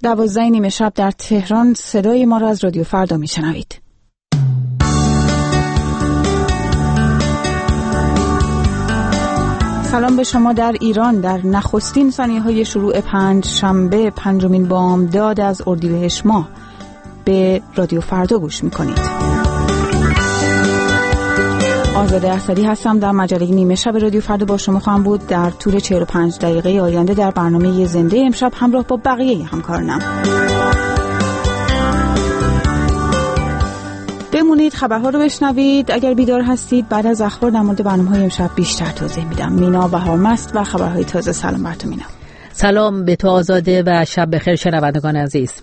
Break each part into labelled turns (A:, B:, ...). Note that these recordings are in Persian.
A: 12 شب در تهران صدای ما را از رادیو فردا میشنوید. سلام به شما در ایران در نخستین ثانیه‌های شروع پنجشنبه 5 بامداد از اردیبهشت ماه به رادیو فردا گوش میکنید. آزاده اسدی هستم. در مجله نیمه شب رادیو فردا با شما خواهم بود. در طول 45 دقیقه آینده در برنامه زنده امشب همراه با بقیه همکارانم. بمونید خبرها رو بشنوید. اگر بیدار هستید بعد از اخبار در مورد برنامه‌های امشب بیشتر توضیح میدم. مینا بهارمست و خبرهای تازه. سلام بر تو مینا.
B: سلام به تو آزاده و شب بخیر شنوندگان عزیز.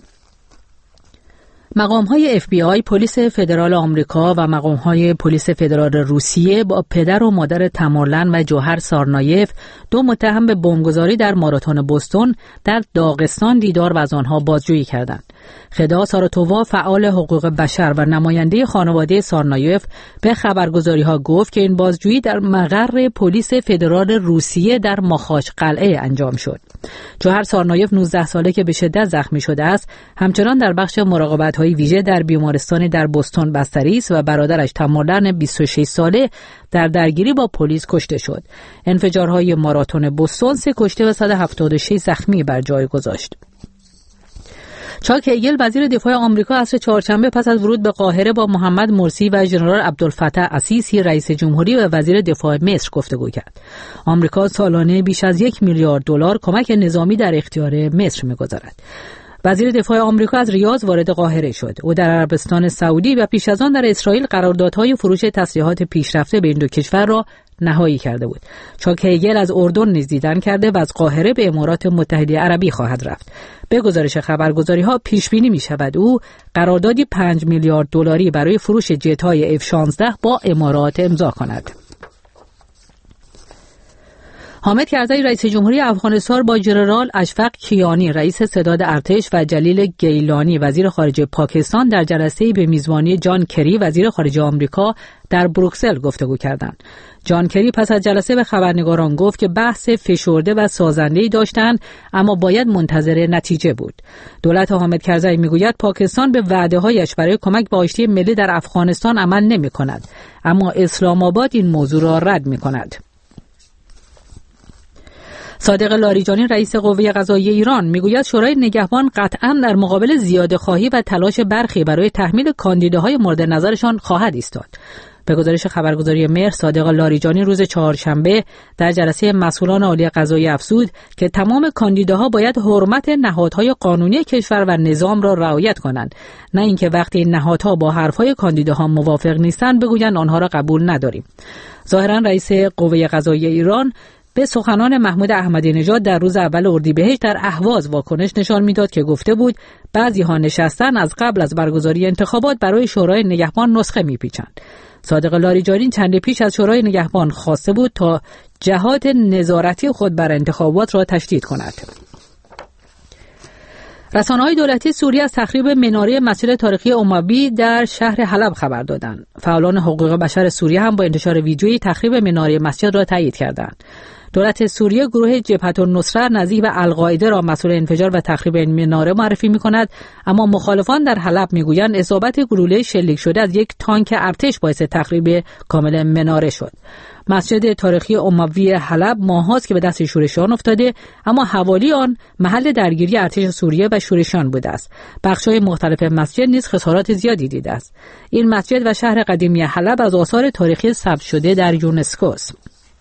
B: مقام‌های FBI، پلیس فدرال آمریکا و مقام‌های پلیس فدرال روسیه با پدر و مادر تمرلن و جوهر سارنایف، دو متهم به بمبگذاری در ماراتون بوستون در داغستان دیدار و از آنها بازجویی کردند. خدا ساراتووا، فعال حقوق بشر و نماینده خانواده سارنایف، به خبرگزاری‌ها گفت که این بازجویی در مقر پلیس فدرال روسیه در ماخاچ قلعه انجام شد. جوهر سارنایف 19 ساله که به شدت زخمی شده است، همچنان در بخش مراقبت‌های ویژه در بیمارستانی در بوستون بستری است و برادرش تمرلن 26 ساله در درگیری با پلیس کشته شد. انفجارهای ماراتون بوستون 3 کشته و 176 زخمی بر جای گذاشت. چاک هگل، وزیر دفاع آمریکا، عصر چهارشنبه پس از ورود به قاهره با محمد مرسی و ژنرال عبدالفتاح السیسی رئیس جمهوری و وزیر دفاع مصر گفتگو کرد. آمریکا سالانه بیش از 1 میلیارد دلار کمک نظامی در اختیار مصر می‌گذارد. وزیر دفاع آمریکا از ریاض وارد قاهره شد. او در عربستان سعودی و پیش از آن در اسرائیل قراردادهای فروش تسلیحات پیشرفته به این دو کشور را نهایی کرده بود. چاک هگل از اردن نیز دیدن کرده و از قاهره به امارات متحده عربی خواهد رفت. به گزارش خبرگزاری‌ها پیش بینی می‌شود او قراردادی 5 میلیارد دلاری برای فروش جت‌های F-16 با امارات امضا کند. حامد کرزی، رئیس جمهوری افغانستان، با ژنرال اشفق کیانی، رئیس ستاد ارتش، و جلیل گیلانی، وزیر خارجه پاکستان، در جلسه‌ای به میزبانی جان کری، وزیر خارجه آمریکا، در بروکسل گفتگو کردند. جان کری پس از جلسه به خبرنگاران گفت که بحث فشرده و سازنده‌ای داشتند، اما باید منتظر نتیجه بود. دولت حامد کرزی میگوید پاکستان به وعده‌هایش برای کمک به آشتی ملی در افغانستان عمل نمی‌کند، اما اسلام آباد این موضوع را رد می‌کند. صادق لاریجانی، رئیس قوه قضاییه ایران، میگوید شورای نگهبان قطعاً در مقابل زیاده‌خواهی و تلاش برخی برای تحمیل کاندیداهای مورد نظرشان خواهد ایستاد. به گزارش خبرگزاری مهر، صادق لاریجانی روز چهارشنبه در جلسه مسئولان عالی قضاییه افزود که تمام کاندیداها باید حرمت نهادهای قانونی کشور و نظام را رعایت کنند، نه اینکه وقتی این نهادها با حرفهای کاندیداها موافق نیستند بگویند آنها را قبول نداریم. ظاهراً رئیس قوه قضاییه ایران به سخنان محمود احمدی نژاد در روز اول اردیبهشت در اهواز واکنش نشان میداد که گفته بود بعضی‌ها نشستن از قبل از برگزاری انتخابات برای شورای نگهبان نسخه میپیچند. صادق لاریجانی چند پیش از شورای نگهبان خواسته بود تا جهات نظارتی خود بر انتخابات را تشدید کند. رسانه‌های دولتی سوریه از تخریب مناره مسجد تاریخی اموی در شهر حلب خبر دادند. فعالان حقوق بشر سوریه هم با انتشار ویدیویی تخریب مناره مسجد را تایید کردند. دولت سوریه گروه جبهة النصره نظیر به القاعده را مسئول انفجار و تخریب این مناره معرفی می‌کند، اما مخالفان در حلب می‌گویند اصابت گلوله شلیک شده از یک تانک ارتش باعث تخریب کامل مناره شد. مسجد تاریخی اموی حلب ماهاست که به دست شورشیان افتاده، اما حوالی آن محل درگیری ارتش سوریه و شورشیان بوده است. بخش‌های مختلف مسجد نیز خسارات زیادی دیده است. این مسجد و شهر قدیمی حلب از آثار تاریخی ثبت شده در یونسکو است.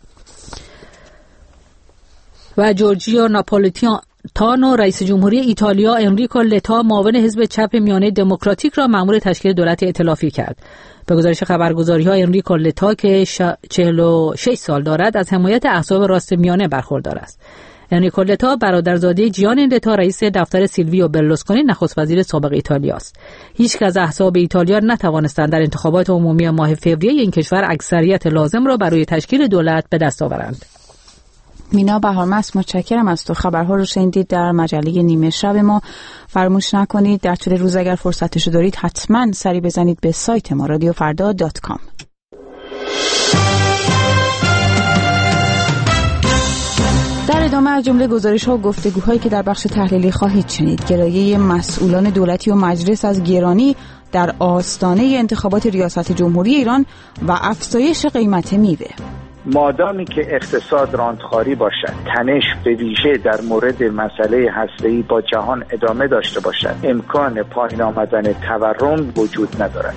B: و جورجیو ناپولیتانو، رئیس جمهوری ایتالیا، انریکو لتا، معاون حزب چپ میانه دموکراتیک، را مأمور تشکیل دولت ائتلافی کرد. به گزارش خبرگزاری‌ها انریکو لتا که 46 سال دارد از حمایت احزاب راست میانه برخوردار است. انریکو لتا برادرزاده جیان لتا، رئیس دفتر سیلویو برلوسکونی، نخست وزیر سابق ایتالیا است. هیچ یک از احزاب ایتالیا نتوانستند در انتخابات عمومی ماه فوریه این کشور اکثریت لازم را برای تشکیل دولت به دست آورند.
A: مینا بهارمست، متشکرم از تو. خبرها رو شنیدید در مجله نیمه شب ما. فراموش نکنید در طول روز اگر فرصتشو دارید حتما سری بزنید به سایت ما radiofarda.com. در ادامه از جمله گزارش‌ها و گفتگوهایی که در بخش تحلیلی خواهید شنید. گرایه مسئولان دولتی و مجلس از گرانی در آستانه انتخابات ریاست جمهوری ایران و افزایش قیمت میوه.
C: مادامی که اقتصاد راندخاری باشد، تنش به ویژه در مورد مسئله هسته‌ای با جهان ادامه داشته باشد، امکان پایین آمدن تورم وجود ندارد.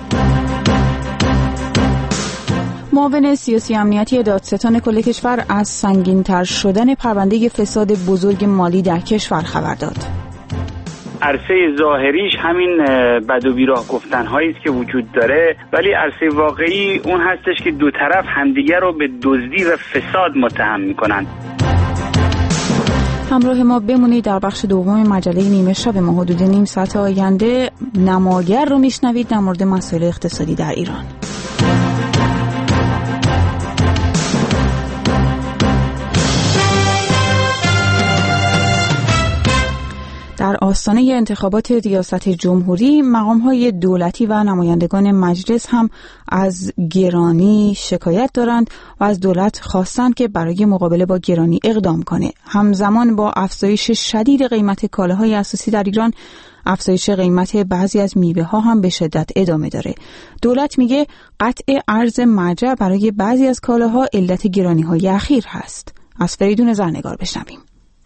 A: معاون سیاسی امنیتی دادستان کل کشور از سنگین‌تر شدن پرونده فساد بزرگ مالی در کشور خبر داد.
D: عرصه ظاهریش همین بد و بیراه گفتن‌هایی است که وجود داره، ولی عرصه واقعی اون هستش که دو طرف همدیگر رو به دزدی و فساد متهم می‌کنند.
A: همراه ما بمونید. در بخش دوم مجله نیمه شب ما حدود نیم ساعت آینده نماگر رو میشنوید در مورد مسائل اقتصادی در ایران. در آستانه انتخابات ریاست جمهوری مقام‌های دولتی و نمایندگان مجلس هم از گرانی شکایت دارند و از دولت خواستند که برای مقابله با گرانی اقدام کنه. همزمان با افزایش شدید قیمت کالاهای اساسی در ایران، افزایش قیمت بعضی از میوه ها هم به شدت ادامه داره. دولت میگه قطع ارز مرجع برای بعضی از کالاها علت گرانی‌های اخیر هست. از فریدون زرنگار بشنویم.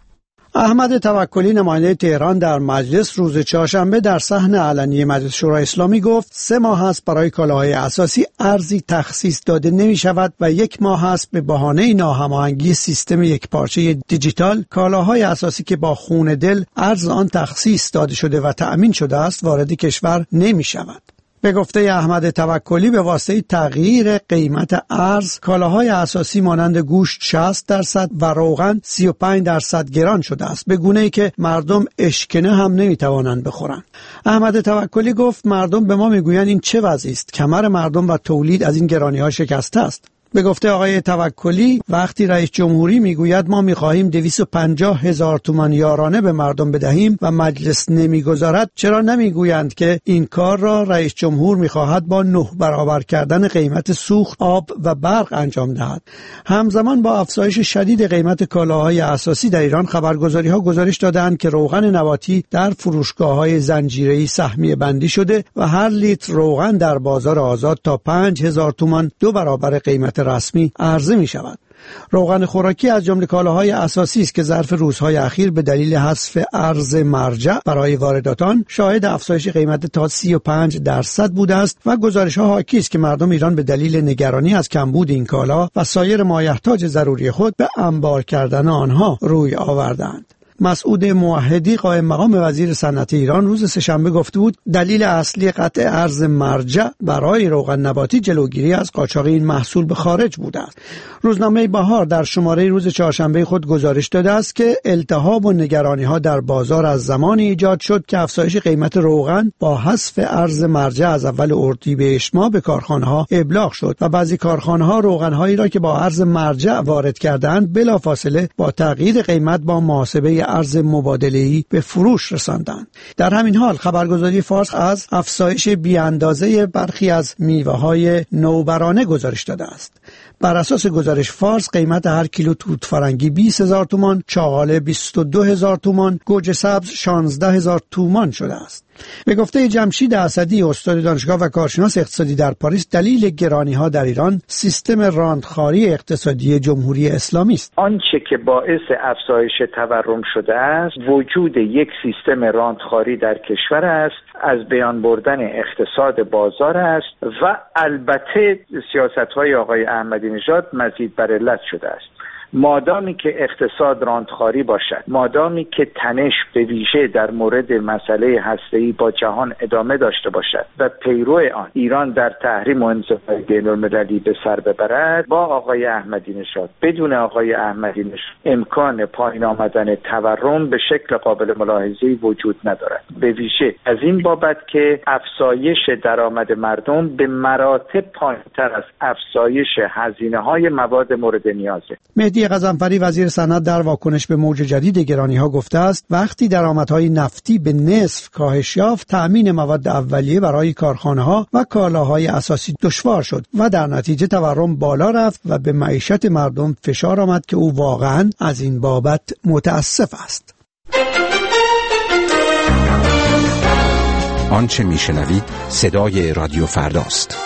E: احمد توکلی نماینده تهران در مجلس روز چهارشنبه در صحن علنی مجلس شورای اسلامی گفت 3 ماه است برای کالاهای اساسی ارزی تخصیص داده نمی شود و 1 ماه است به بهانه ناهماهنگی سیستم یکپارچه دیجیتال کالاهای اساسی که با خون دل ارز آن تخصیص داده شده و تأمین شده است وارد کشور نمی شود. به گفته احمد توکلی به واسطه تغییر قیمت ارز کالاهای اساسی مانند گوشت 60% و روغن 35% گران شده است، به گونه‌ای که مردم اشکنه هم نمیتوانند بخورند. احمد توکلی گفت مردم به ما میگویند این چه وضعی است؟ کمر مردم و تولید از این گرانی‌ها شکسته است. به گفته آقای توکلی وقتی رئیس جمهوری میگوید ما میخواهیم 250,000 تومان یارانه به مردم بدهیم و مجلس نمیگذارد، چرا نمیگویند که این کار را رئیس جمهور میخواهد با 9 برابر کردن قیمت سوخت، آب و برق انجام دهد؟ همزمان با افزایش شدید قیمت کالاهای اساسی در ایران خبرگزاری‌ها گزارش دادند که روغن نباتی در فروشگاه‌های زنجیره‌ای سهمیه بندی شده و هر لیتر روغن در بازار آزاد تا 5,000 تومان 2 برابر قیمت رسمی عرضه می شود. روغن خوراکی از جمله کالاهای اساسی است که ظرف روزهای اخیر به دلیل حذف ارز مرجع برای واردات آن شاهد افزایش قیمت تا 35% بوده است و گزارش‌ها حاکی است که مردم ایران به دلیل نگرانی از کمبود این کالا و سایر مایحتاج ضروری خود به انبار کردن آنها روی آوردند. مسعود موحدی قائم مقام وزیر صنعت ایران روز سه‌شنبه گفته بود دلیل اصلی قطع ارز مرجع برای روغن نباتی جلوگیری از قاچاق این محصول به خارج بوده است. روزنامه بهار در شماره روز چهارشنبه خود گزارش داده است که التهاب و نگرانی‌ها در بازار از زمانی ایجاد شد که افزایش قیمت روغن با حذف ارز مرجع از اول اردیبهشت ماه به کارخانه‌ها ابلاغ شد و بعضی کارخانه‌ها روغن‌هایی را که با ارز مرجع وارد کردند بلافاصله با تغییر قیمت با محاسبه ارز مبادله‌ای به فروش رساندند. در همین حال خبرگزاری فارس از افزایش بی‌اندازه برخی از میوه‌های نوبرانه گزارش داده است. بر اساس گزارش فارس قیمت هر کیلو توت فرنگی 20,000 تومان، چاقاله 22,000 تومان، گوجه سبز 16,000 تومان شده است. به گفته جمشید اسدی استاد دانشگاه و کارشناس اقتصادی در پاریس دلیل گرانی‌ها در ایران سیستم راندخاری اقتصادی جمهوری اسلامی است.
C: آنچه که باعث افزایش تورم شده است وجود یک سیستم راندخاری در کشور است، از بیان بردن اقتصاد بازار است و البته سیاست‌های آقای احمدی نژاد مزید بر علت شده است. مادامی که اقتصاد راندخاری باشد، مادامی که تنش به ویژه در مورد مسئله هسته‌ای با جهان ادامه داشته باشد و پیرو آن ایران در تحریم و انزوای بین‌المللی به سر ببرد، با آقای احمدی نژاد بدون آقای احمدی نژاد امکان پایین آمدن تورم به شکل قابل ملاحظه‌ای وجود ندارد. به ویژه از این بابت که افزایش درآمد مردم به مراتب پایین‌تر از افزایش هزینه‌های مواد مورد نیازه.
E: مهدی غضنفری وزیر صنعت در واکنش به موج جدید گرانی‌ها گفته است وقتی درآمدهای نفتی به نصف کاهش یافت، تأمین مواد اولیه برای کارخانه‌ها و کالاهای اساسی دشوار شد و در نتیجه تورم بالا رفت و به معیشت مردم فشار آمد که او واقعاً از این بابت متاسف است.
F: آنچه میشنوید صدای رادیو فرداست.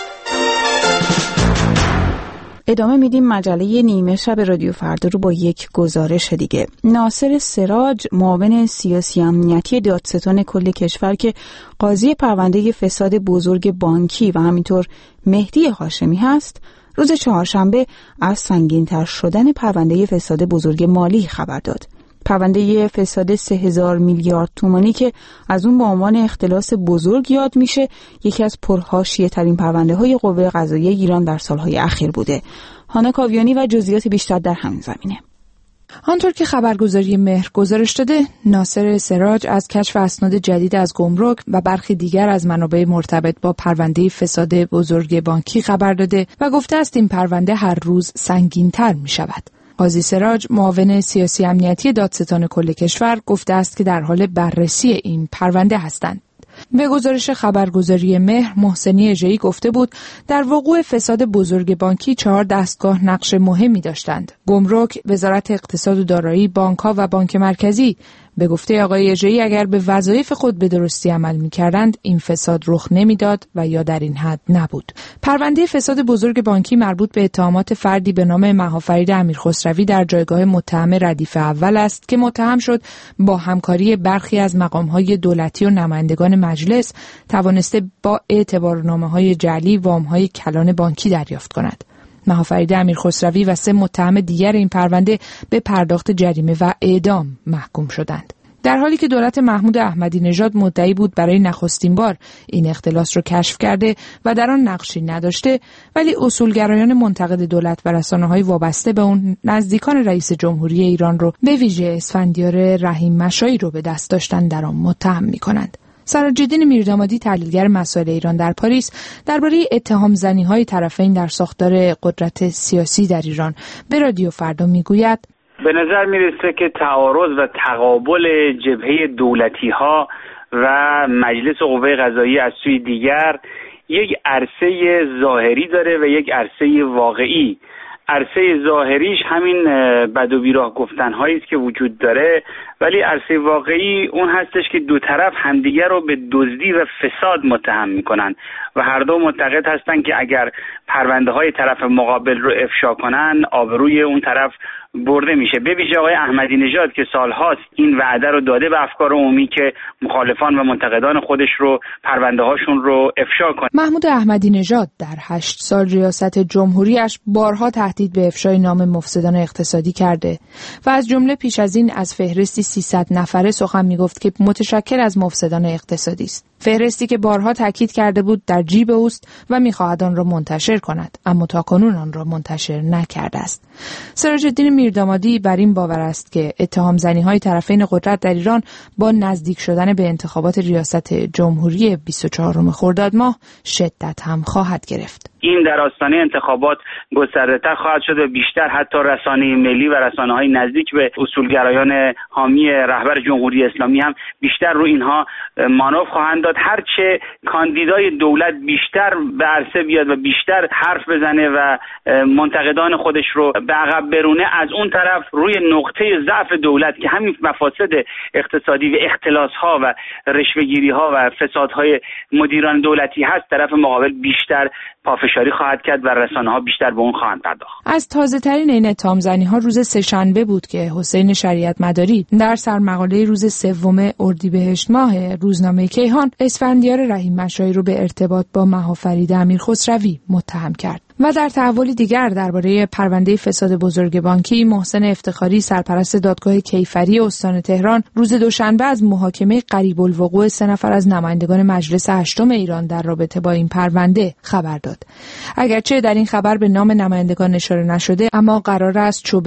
A: ادامه میدیم مجله نیمه شب رادیو فردا رو با یک گزارش دیگه. ناصر سراج، معاون سیاسی امنیتی دادستان کل کشور که قاضی پرونده فساد بزرگ بانکی و همینطور مهدی هاشمی هست، روز چهارشنبه از سنگین‌تر شدن پرونده فساد بزرگ مالی خبر داد. پرونده فساد 3000 میلیارد تومانی که از اون با عنوان اختلاس بزرگ یاد میشه، یکی از پرحاشیه ترین پرونده های قوه قضاییه ایران در سالهای اخیر بوده. هانا کاویانی و جزئیات بیشتر در همین زمینه.
G: آنطور که خبرگزاری مهر گزارش داده، ناصر سراج از کشف اسناد جدید از گمرک و برخی دیگر از منابع مرتبط با پرونده فساد بزرگ بانکی خبر داده و گفته است این پرونده هر روز سنگین‌تر می‌شود. قاضی سراج، معاون سیاسی امنیتی دادستان کل کشور، گفته است که در حال بررسی این پرونده هستند. به گزارش خبرگزاری مهر، محسنی اژه‌ای گفته بود در وقوع فساد بزرگ بانکی 4 دستگاه نقش مهمی داشتند: گمرک، وزارت اقتصاد و دارایی، بانک‌ها و بانک مرکزی. به گفته آقای اژه‌ای اگر به وظایف خود به درستی عمل می‌کردند این فساد رخ نمی‌داد و یا در این حد نبود. پرونده فساد بزرگ بانکی مربوط به اتهامات فردی به نام مهافرید امیرخسروی در جایگاه متهم ردیف اول است که متهم شد با همکاری برخی از مقام‌های دولتی و نمایندگان مجلس توانسته با اعتبارنامه‌های جعلی وام‌های کلان بانکی دریافت کند. مهافرید امیرخسروی و 3 متهم دیگر این پرونده به پرداخت جریمه و اعدام محکوم شدند. در حالی که دولت محمود احمدی نژاد مدعی بود برای نخستین بار این اختلاس را کشف کرده و در آن نقشی نداشته، ولی اصولگرایان منتقد دولت و رسانه‌های وابسته به اون نزدیکان رئیس جمهوری ایران رو، به ویژه اسفندیار رحیم مشایی رو به دست داشتن در آن متهم می‌کنند. سراج‌الدین میردامادی، تحلیلگر مسائل ایران در پاریس، درباره اتهام زنی‌های طرفین در ساختار قدرت سیاسی در ایران به رادیو فردا میگوید:
D: به نظر میرسه که تعارض و تقابل جبهه دولتی‌ها و مجلس قوه قضاییه از سوی دیگر یک عرصه ظاهری داره و یک عرصه واقعی. عرصه ظاهریش همین بد و بیراه گفتن‌هایی است که وجود داره، ولی عرصه واقعی اون هستش که دو طرف همدیگر رو به دزدی و فساد متهم میکنن و هر دو معتقد هستن که اگر پرونده‌های طرف مقابل رو افشا کنن آبروی اون طرف برده میشه. به ویژه آقای احمدی نژاد که سالهاست این وعده رو داده به افکار عمومی که مخالفان و منتقدان خودش رو پرونده‌هاشون رو افشا کنه.
G: محمود احمدی نژاد در 8 سال ریاست جمهوریش بارها تهدید به افشای نام مفسدان اقتصادی کرده و از جمله پیش از این از فهرستی 300 نفره سخن میگفت که متشکل از مفسدان اقتصادی است. فهرستی که بارها تاکید کرده بود در جیب اوست و می‌خواهد آن را منتشر کند، اما تاکنون آن را منتشر نکرده است. سراج‌الدین میردامادی بر این باور است که اتهام زنی‌های طرفین قدرت در ایران با نزدیک شدن به انتخابات ریاست جمهوری 24 خرداد ماه شدت هم خواهد گرفت.
D: این در آستانه انتخابات گسترده‌تر خواهد شد و بیشتر حتی رسانه ملی و رسانه‌های نزدیک به اصولگرایان حامی رهبر جمهوری اسلامی هم بیشتر رو اینها مانور خواهند داد. هرچه کاندیدای دولت بیشتر به عرصه بیاد و بیشتر حرف بزنه و منتقدان خودش رو به عقب برونه، از اون طرف روی نقطه ضعف دولت که همین مفاسد اقتصادی و اختلاس‌ها و رشوه‌گیری‌ها و فسادهای مدیران دولتی هست، طرف مقابل بیشتر پافشاری خواهد کرد و رسانه‌ها بیشتر به اون خواهند پرداخت.
G: از تازه‌ترین این اتهام‌زنی‌ها روز سه‌شنبه بود که حسین شریعت مداری در سرمقاله روز 3 اردیبهشت ماه روزنامه کیهان اسفندیار رحیم مشایی رو به ارتباط با مهافرید امیرخسروی متهم کرد. و در تحولی دیگر درباره پرونده فساد بزرگ بانکی، محسن افتخاری، سرپرست دادگاه کیفری استان تهران، روز دوشنبه از محاکمه قریب الوقوع 3 نفر از نمایندگان مجلس هشتم ایران در رابطه با این پرونده خبر داد. اگرچه در این خبر به نام نمایندگان اشاره نشده، اما قرار است شعبه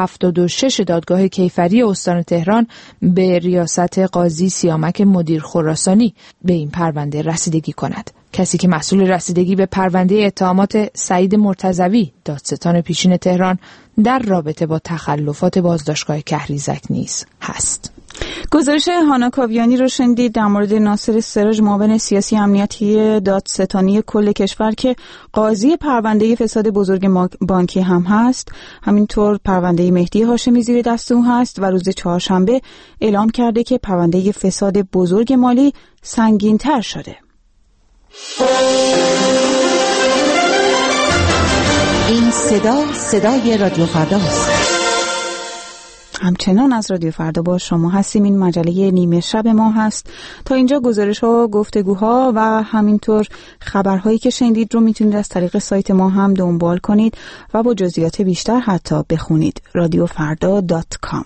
G: 76 دادگاه کیفری استان تهران به ریاست قاضی سیامک مدیر خراسانی به این پرونده رسیدگی کند. کسی که مسئول رسیدگی به پرونده اتهامات سعید مرتضوی دادستان پیشین تهران در رابطه با تخلفات بازداشتگاه کهریزک نیز هست.
A: گزارش هانا کاویانی رو شنیدید در مورد ناصر سراج، معاون سیاسی امنیتی دادستانی کل کشور که قاضی پرونده فساد بزرگ بانکی هم هست. همینطور پرونده مهدی هاشمی زیر دست او هست و روز چهارشنبه اعلام کرده که پرونده فساد بزرگ مالی سنگین‌تر شده.
H: این صدای رادیو فرداست.
A: همچنان از رادیو فردا با شما هستیم. این مجله نیمه شب ما هست. تا اینجا گزارش‌ها، گفتگوها و همینطور خبرهایی که شنیدید رو میتونید از طریق سایت ما هم دنبال کنید و با جزئیات بیشتر حتی بخونید. radiofarda.com.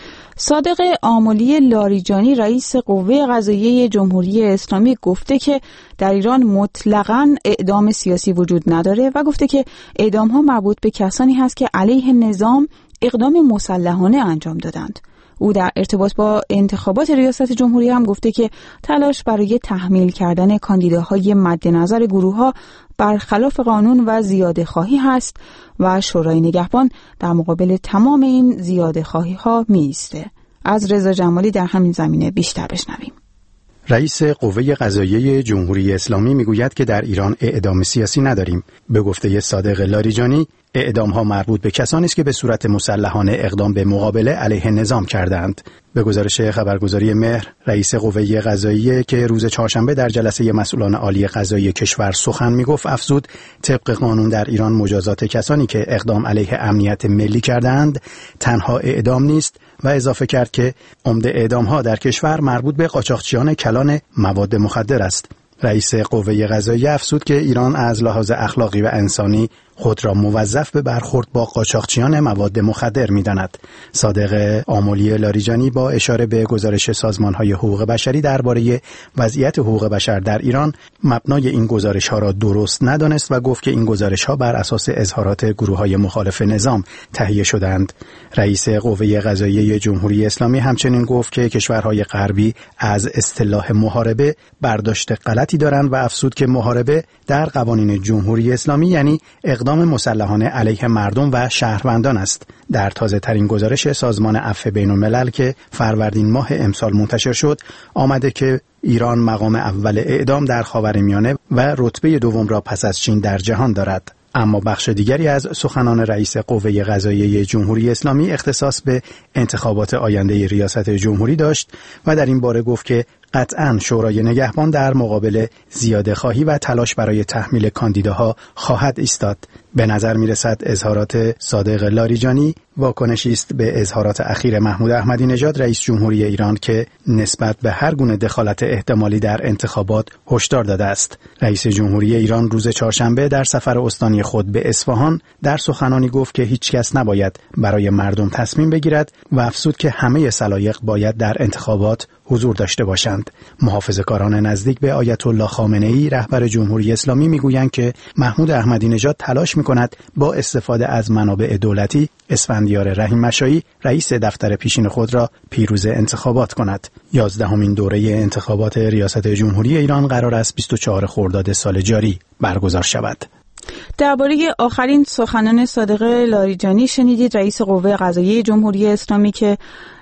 A: صادق آملی لاریجانی رئیس قوه قضاییه جمهوری اسلامی گفته که در ایران مطلقاً اعدام سیاسی وجود نداره و گفته که اعدام‌ها مربوط به کسانی هست که علیه نظام اقدام مسلحانه انجام دادند. او در ارتباط با انتخابات ریاست جمهوری هم گفته که تلاش برای تحمیل کردن کاندیداهای مد نظر گروه‌ها برخلاف قانون و زیاده‌خواهی هست و شورای نگهبان در مقابل تمام این زیاده‌خواهی‌ها می‌ایسته. از رضا جمالی در همین زمینه بیشتر بشنویم.
I: رئیس قوه قضاییه جمهوری اسلامی میگوید که در ایران اعدام سیاسی نداریم. به گفته صادق لاریجانی، اعدام‌ها مربوط به کسانی است که به صورت مسلحانه اقدام به مقابله علیه نظام کردند. به گزارش خبرگزاری مهر، رئیس قوه قضاییه که روز چهارشنبه در جلسه مسئولان عالی قضایی کشور سخن میگفت افزود طبق قانون در ایران مجازات کسانی که اقدام علیه امنیت ملی کردند تنها اعدام نیست و اضافه کرد که عمده اعدام‌ها در کشور مربوط به قاچاقچیان کلان مواد مخدر است. رئیس قوه قضاییه افزود که ایران از لحاظ اخلاقی و انسانی خود را موظف به برخورد با قاچاقچیان مواد مخدر می‌داند. صادق آملی لاریجانی با اشاره به گزارش سازمان‌های حقوق بشری درباره وضعیت حقوق بشر در ایران مبنای این گزارش‌ها را درست ندانست و گفت که این گزارش‌ها بر اساس اظهارات گروه‌های مخالف نظام تهیه شدند. رئیس قوه قضاییه جمهوری اسلامی همچنین گفت که کشورهای غربی از اصطلاح محاربه برداشت غلطی دارند و افزود که محاربه در قوانین جمهوری اسلامی یعنی اقدام مسلحانه علیه مردم و شهروندان است. در تازه ترین گزارش سازمان عفو بین الملل که فروردین ماه امسال منتشر شد آمده که ایران مقام اول اعدام در خاورمیانه و رتبه دوم را پس از چین در جهان دارد. اما بخش دیگری از سخنان رئیس قوه قضاییه جمهوری اسلامی اختصاص به انتخابات آینده ریاست جمهوری داشت و در این باره گفت که قطعاً شورای نگهبان در مقابل زیاده‌خواهی و تلاش برای تحمیل کاندیداها خواهد ایستاد. به نظر می‌رسد اظهارات صادق لاریجانی واکنشی است به اظهارات اخیر محمود احمدی نژاد رئیس جمهوری ایران که نسبت به هر گونه دخالت احتمالی در انتخابات هشدار داده است. رئیس جمهوری ایران روز چهارشنبه در سفر استانی خود به اصفهان در سخنانی گفت که هیچ کس نباید برای مردم تصمیم بگیرد و افزود که همه سلایق باید در انتخابات حضور داشته باشند. محافظه‌کاران نزدیک به آیت الله خامنه‌ای رهبر جمهوری اسلامی میگویند که محمود احمدی نژاد تلاش می‌کند با استفاده از منابع دولتی اسفندیار رحیم مشایی رئیس دفتر پیشین خود را پیروز انتخابات کند. 11مین دوره انتخابات ریاست جمهوری ایران قرار است 24 خرداد سال جاری برگزار شود.
A: درباره آخرین سخنان صادق لاریجانی شنیدید. رئیس قوه قضاییه جمهوری اسلامی که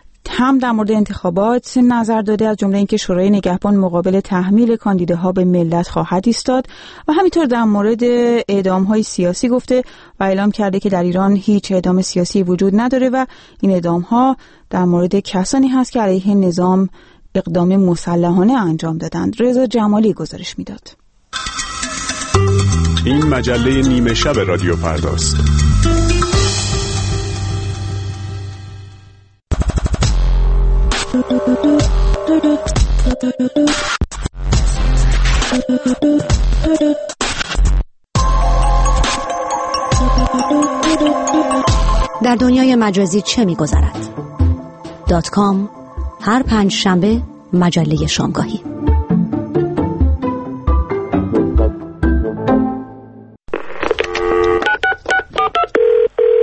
A: هم در مورد انتخابات نظر داده، از جمله اینکه شورای نگهبان مقابل تحمیل کاندیداها به ملت خواهد ایستاد و همینطور در مورد اعدام‌های سیاسی گفته و اعلام کرده که در ایران هیچ اعدام سیاسی وجود نداره و این اعدام‌ها در مورد کسانی هست که علیه نظام اقدام مسلحانه انجام دادند. رضا جمالی گزارش میداد.
J: این مجله نیمه شب رادیو فرداست.
H: در دنیای مجازی چه می‌گذرد؟ .com هر پنج شنبه مجله شامگاهی.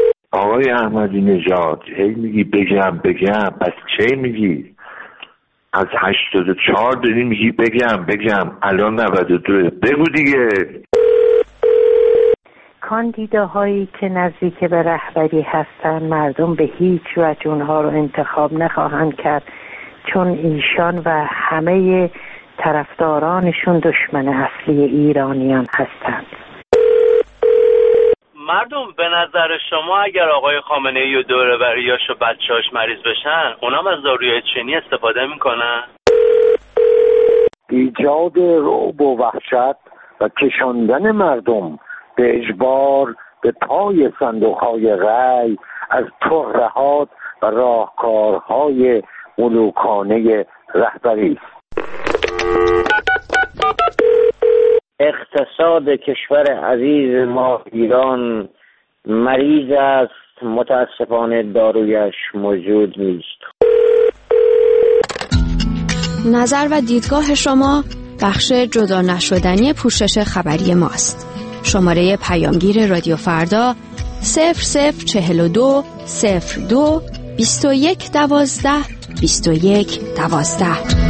K: آقای احمدی نژاد هی میگی بگم پس چه میگی؟ از 84 داری میگی بگم الان 92. بگو دیگه.
L: کاندیداهایی که نزدیک به رهبری هستند مردم به هیچ وجه اونها رو انتخاب نخواهند کرد، چون ایشان و همه طرفدارانشون دشمن اصلی ایرانیان هستند.
M: مردم به نظر شما اگر آقای خامنه‌ای و دوره بریاش و بچه‌هاش مریض بشن اونام از داروی چینی استفاده میکنن؟
N: ایجاد رعب و وحشت و کشاندن مردم به اجبار به پای صندوق‌های رأی از ترهات و راهکارهای ملوکانه رهبری است.
O: اقتصاد کشور عزیز ما ایران مریض است، متاسفانه دارویش موجود نیست.
H: نظر و دیدگاه شما بخش جدا نشدنی پوشش خبری ماست. شماره پیامگیر رادیو فردا 0042 02 21 12 21 12.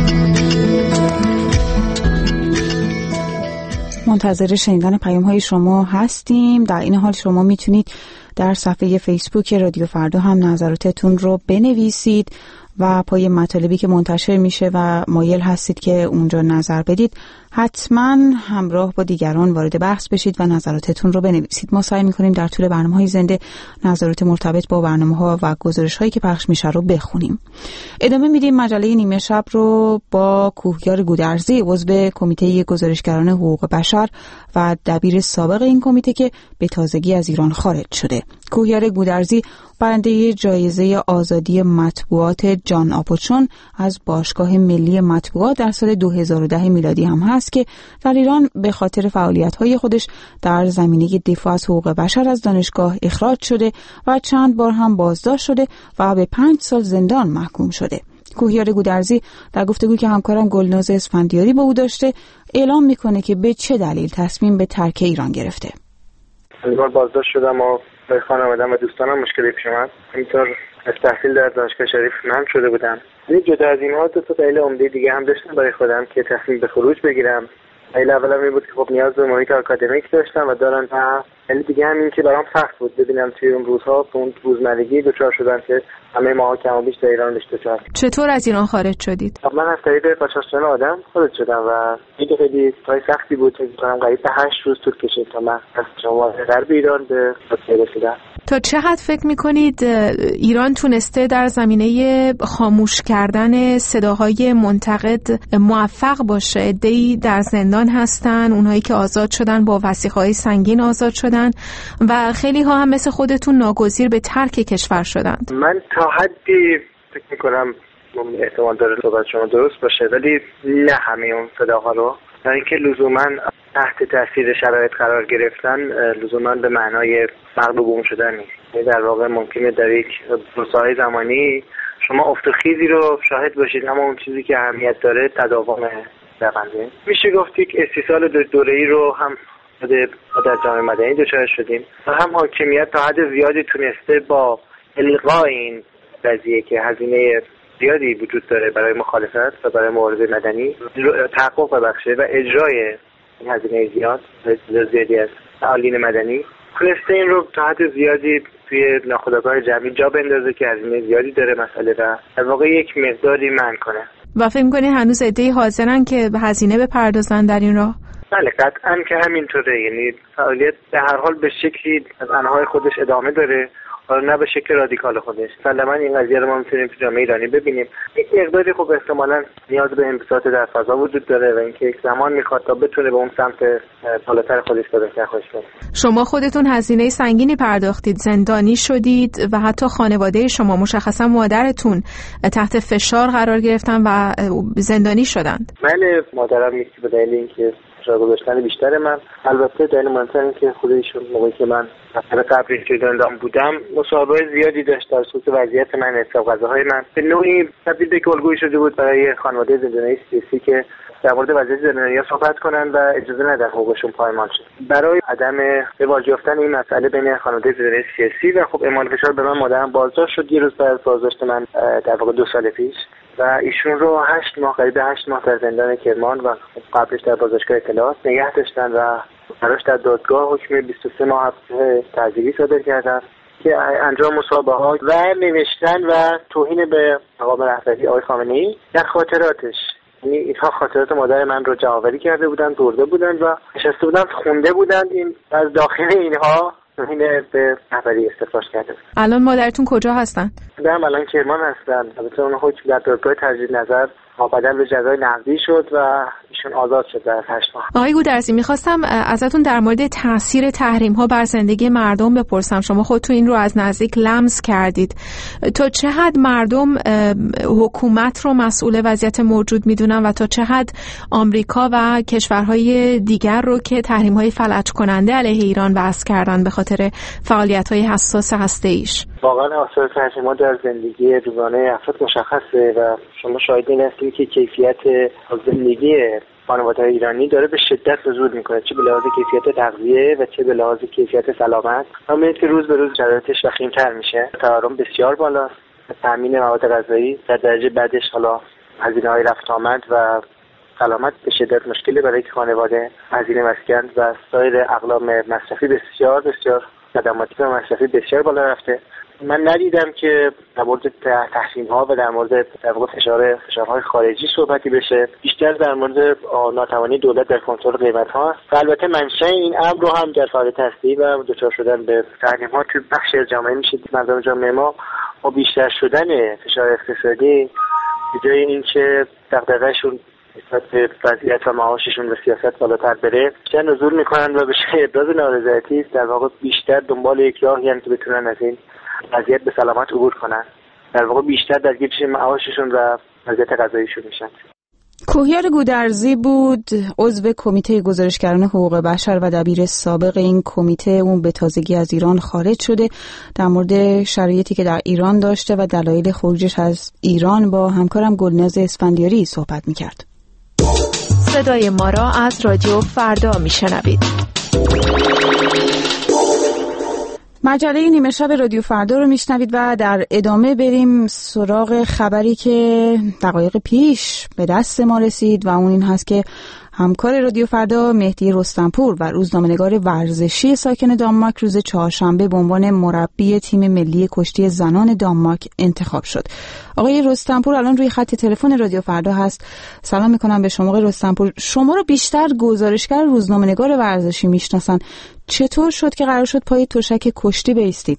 A: منتظر شنیدن پیام‌های شما هستیم. در این حال شما میتونید در صفحه فیسبوک رادیو فردا هم نظراتتون رو بنویسید و پای مطالبی که منتشر میشه و مایل هستید که اونجا نظر بدید حتما همراه با دیگران وارد بحث بشید و نظراتتون رو بنویسید. ما سعی میکنیم در طول برنامه‌های زنده نظرات مرتبط با برنامه‌ها و گزارش‌هایی که پخش میشه رو بخونیم. ادامه میدیم مجله نیمه شب رو با کوهیار گودرزی، عضو کمیته گزارشگران حقوق بشر و دبیر سابق این کمیته که به تازگی از ایران خارج شده. کوهیار گودرزی برنده جایزه آزادی مطبوعات جان آپوچون از باشگاه ملی مطبوعات در سال 2010 میلادی هم هست که در ایران به خاطر فعالیت‌های خودش در زمینه دفاع از حقوق بشر از دانشگاه اخراج شده و چند بار هم بازداشت شده و به 5 سال زندان محکوم شده. کوهیار گودرزی در گفتگویی که همکارم گلناز اسفندیاری با او داشته اعلام میکنه که به چه دلیل تصمیم به ترک ایران گرفته.
P: از بازداشت شدم و به خانواده‌ام و دوستانم مشکلی پیش اومد. اینطور از تحصیل در دانشگاه شریف منع شده بودم. جدا از اینها دو تا دلیل عمده دیگه هم داشتم برای خودم که تصمیم به خروج بگیرم. دلیل اولم این بود که خب نیاز به محیط آکادمیک داشتم و دارم. دلیل دیگه هم این که برام سخت بود ببینم توی اون روزها اون روزمرگی دچار شدن که همه ما کم و بیش در ایران دچار.
G: چطور از ایران خارج شدید؟
P: من از طریق قاچاقچیان آدم خارج شدم و این خیلی کار سختی بود. فکر کنم قریب به 8 روز طول کشید تا من از شمال غرب ایران به ترکیه رسیدم.
G: تا چه حد فکر می‌کنید ایران تونسته در زمینه خاموش کردن صداهای منتقد موفق باشه؟ عده‌ای در زندان هستن، اونهایی که آزاد شدن با وثیقه‌های سنگین آزاد شدن و خیلی ها هم مثل خودتون ناگزیر به ترک کشور شدند.
P: من تا حدی فکر می‌کنم احتمال داره صحبت شما درست باشه، ولی نه همه اون صداها رو، در اینکه لزوماً تحت تاثیر شرایط قرار گرفتن لزوماً به معنای مغلوب شدن نیست. در واقع ممکنه در یک روزهای زمانی شما افت و خیزی رو شاهد باشید، اما اون چیزی که اهمیت داره تداوم روند. میشه گفت یک استیصال دوره‌ای رو هم در جامعه مدنی دچار شدیم و هم حاکمیت تا حد زیادی تونسته با الغای این قضیه که هزینه زیادی وجود داره برای مخالفت و برای مبارزه مدنی تحقق ببخشه و اجرای این هزینه زیادی از فعالین مدنی تونسته این رو تا حد زیادی توی ناخودآگاه جمعی جا بندازه که هزینه زیادی داره مسئله و در واقع یک مقداری منع کنه.
G: و فکر می‌کنید هنوز عده‌ای حاضرن که هزینه بپردازن در این راه؟
P: بله قطعاً که همینطوره. یعنی فعالیت به هر حال به شکلی از انواع خودش ادامه داره، نه به شکل رادیکال خودش. مثلا این قضیه رو ما میتونیم تو جامعه ایرانی ببینیم. یک مقداری خب احتمالاً نیاز به انبساط در فضا وجود داره و اینکه یک زمان میخواد تا بتونه به اون سمت بالاتر خودش بهتر خوش کنه.
G: شما خودتون هزینه سنگینی پرداختید، زندانی شدید و حتی خانواده شما مشخصا مادرتون تحت فشار قرار گرفتن و زندانی شدند.
P: بله مادرم نیست به دلیل اینکه فشار گذاشتن بیشتر من. البته دلیل مهمتر این که خود ایشون موقعی که من در قبل توی زندان بودم مصاحبه زیادی داشت در خصوص وضعیت من، حساب غذاهای من، به نوعی تبدیل به الگویی شده بود برای خانواده زندانی سیاسی که در مورد وضعیت زندانی‌ها صحبت کنن و اجازه ندن حقوقشون پایمال شه. برای عدم رواج یافتن این مسئله بین خانواده زندانی سیاسی و خب اعمال فشار به من مادرم بازداشت شد. یه روز بعد از بازداشت من در واقع 2 سال پیش و ایشون رو 8 ماه قریب 8 ماه در زندان کرمان و قبلش در بازداشتگاه اطلاعات نگه داشتن و براش در دادگاه حکم 23 ماه حبس تعزیری صادر کردن که انجام مسابقات و نوشتن و توهین به مقام رهبری آقای خامنه‌ای در خاطراتش. یعنی اینها خاطرات مادر من رو جمع‌آوری کرده بودن، برده بودن و نشسته بودن خونده بودن. این از داخل اینها توهین به رهبری استخراج کرده.
G: الان مادرتون کجا هستن؟
P: مادرم الان کرمان هستن. البته اون حکم در دادگاه تجدید نظر بدل به جزای نقدی شد و ایشون آزاد شد در 8 ماه.
G: آقای گودرزی، میخواستم ازتون در مورد تاثیر تحریم ها بر زندگی مردم بپرسم. شما خودتون این رو از نزدیک لمس کردید. تا چه حد مردم حکومت رو مسئول وضعیت موجود میدونن و تا چه حد آمریکا و کشورهای دیگر رو که تحریم های فلج کننده علیه ایران وضع کردن به خاطر فعالیت های حساس هسته‌ایش؟
P: واقعا آثار تحریم‌ها در زندگی روزانه افراد مشخصه و شما شاهد این هستید که کیفیت زندگی خانواده ایرانی داره به شدت نزول میکنه، چه به لحاظ کیفیت تغذیه و چه به لحاظ کیفیت سلامت. همین که روز به روز شرایطش وخیم‌تر میشه. تورم بسیار بالاست. تامین مواد غذایی در درجه بعدش حالا هزینه‌های رفت آمد و سلامت به شدت مشکلی برای خانواده، هزینه مسکن و سایر اقلام مصرفی بسیار بسیار خدماتی و مصرفی بسیار بالا رفته. من ندیدم که در مورد تحریم‌ها و در مورد فشارهای خارجی صحبتی بشه. بیشتر در مورد ناتوانی دولت در کنترل قیمت‌ها است. البته منشأ این امر رو هم در فعالیت هسته‌ای و دچار شدن به تحریم‌ها توی بخش از جامعه میشه دید. مردم جامعه ما با بیشتر شدن فشار اقتصادی به جای اینکه دغدغه‌شون نسبت به وضعیت و معاششون و سیاست بالاتر بره، بیشتر نزول میکنن و به شکل ابراز نارضایتی در واقع بیشتر دنبال یک راهی هستند که بتونن از این وضعیت به سلامت عبور کنن. در واقع بیشتر درگیر معاششون و وضعیت غذاییشون میشن.
A: کوهیار گودرزی بود، عضو کمیته گزارشگران حقوق بشر و دبیر سابق این کمیته. اون به تازگی از ایران خارج شده. در مورد شرایطی که در ایران داشته و دلایل خروجش از ایران با همکارم گلناز اسفندیاری صحبت میکرد.
G: صدای ما را از رادیو فردا میشنوید.
A: مجله نیمه شب رادیو فردا رو میشنوید و در ادامه بریم سراغ خبری که دقایق پیش به دست ما رسید و اون این هست که همکار رادیو فردا مهدی رستمپور و روزنامه‌نگار ورزشی ساکن دانمارک روز چهارشنبه به عنوان مربی تیم ملی کشتی زنان دانمارک انتخاب شد. آقای رستمپور الان روی خط تلفن رادیو فردا هست. سلام میکنم به شما آقای رستمپور. شما رو بیشتر گزارشگر روزنامه‌نگار ورزشی میشناسن. چطور شد که قرار شد پای تشک کشتی بایستید؟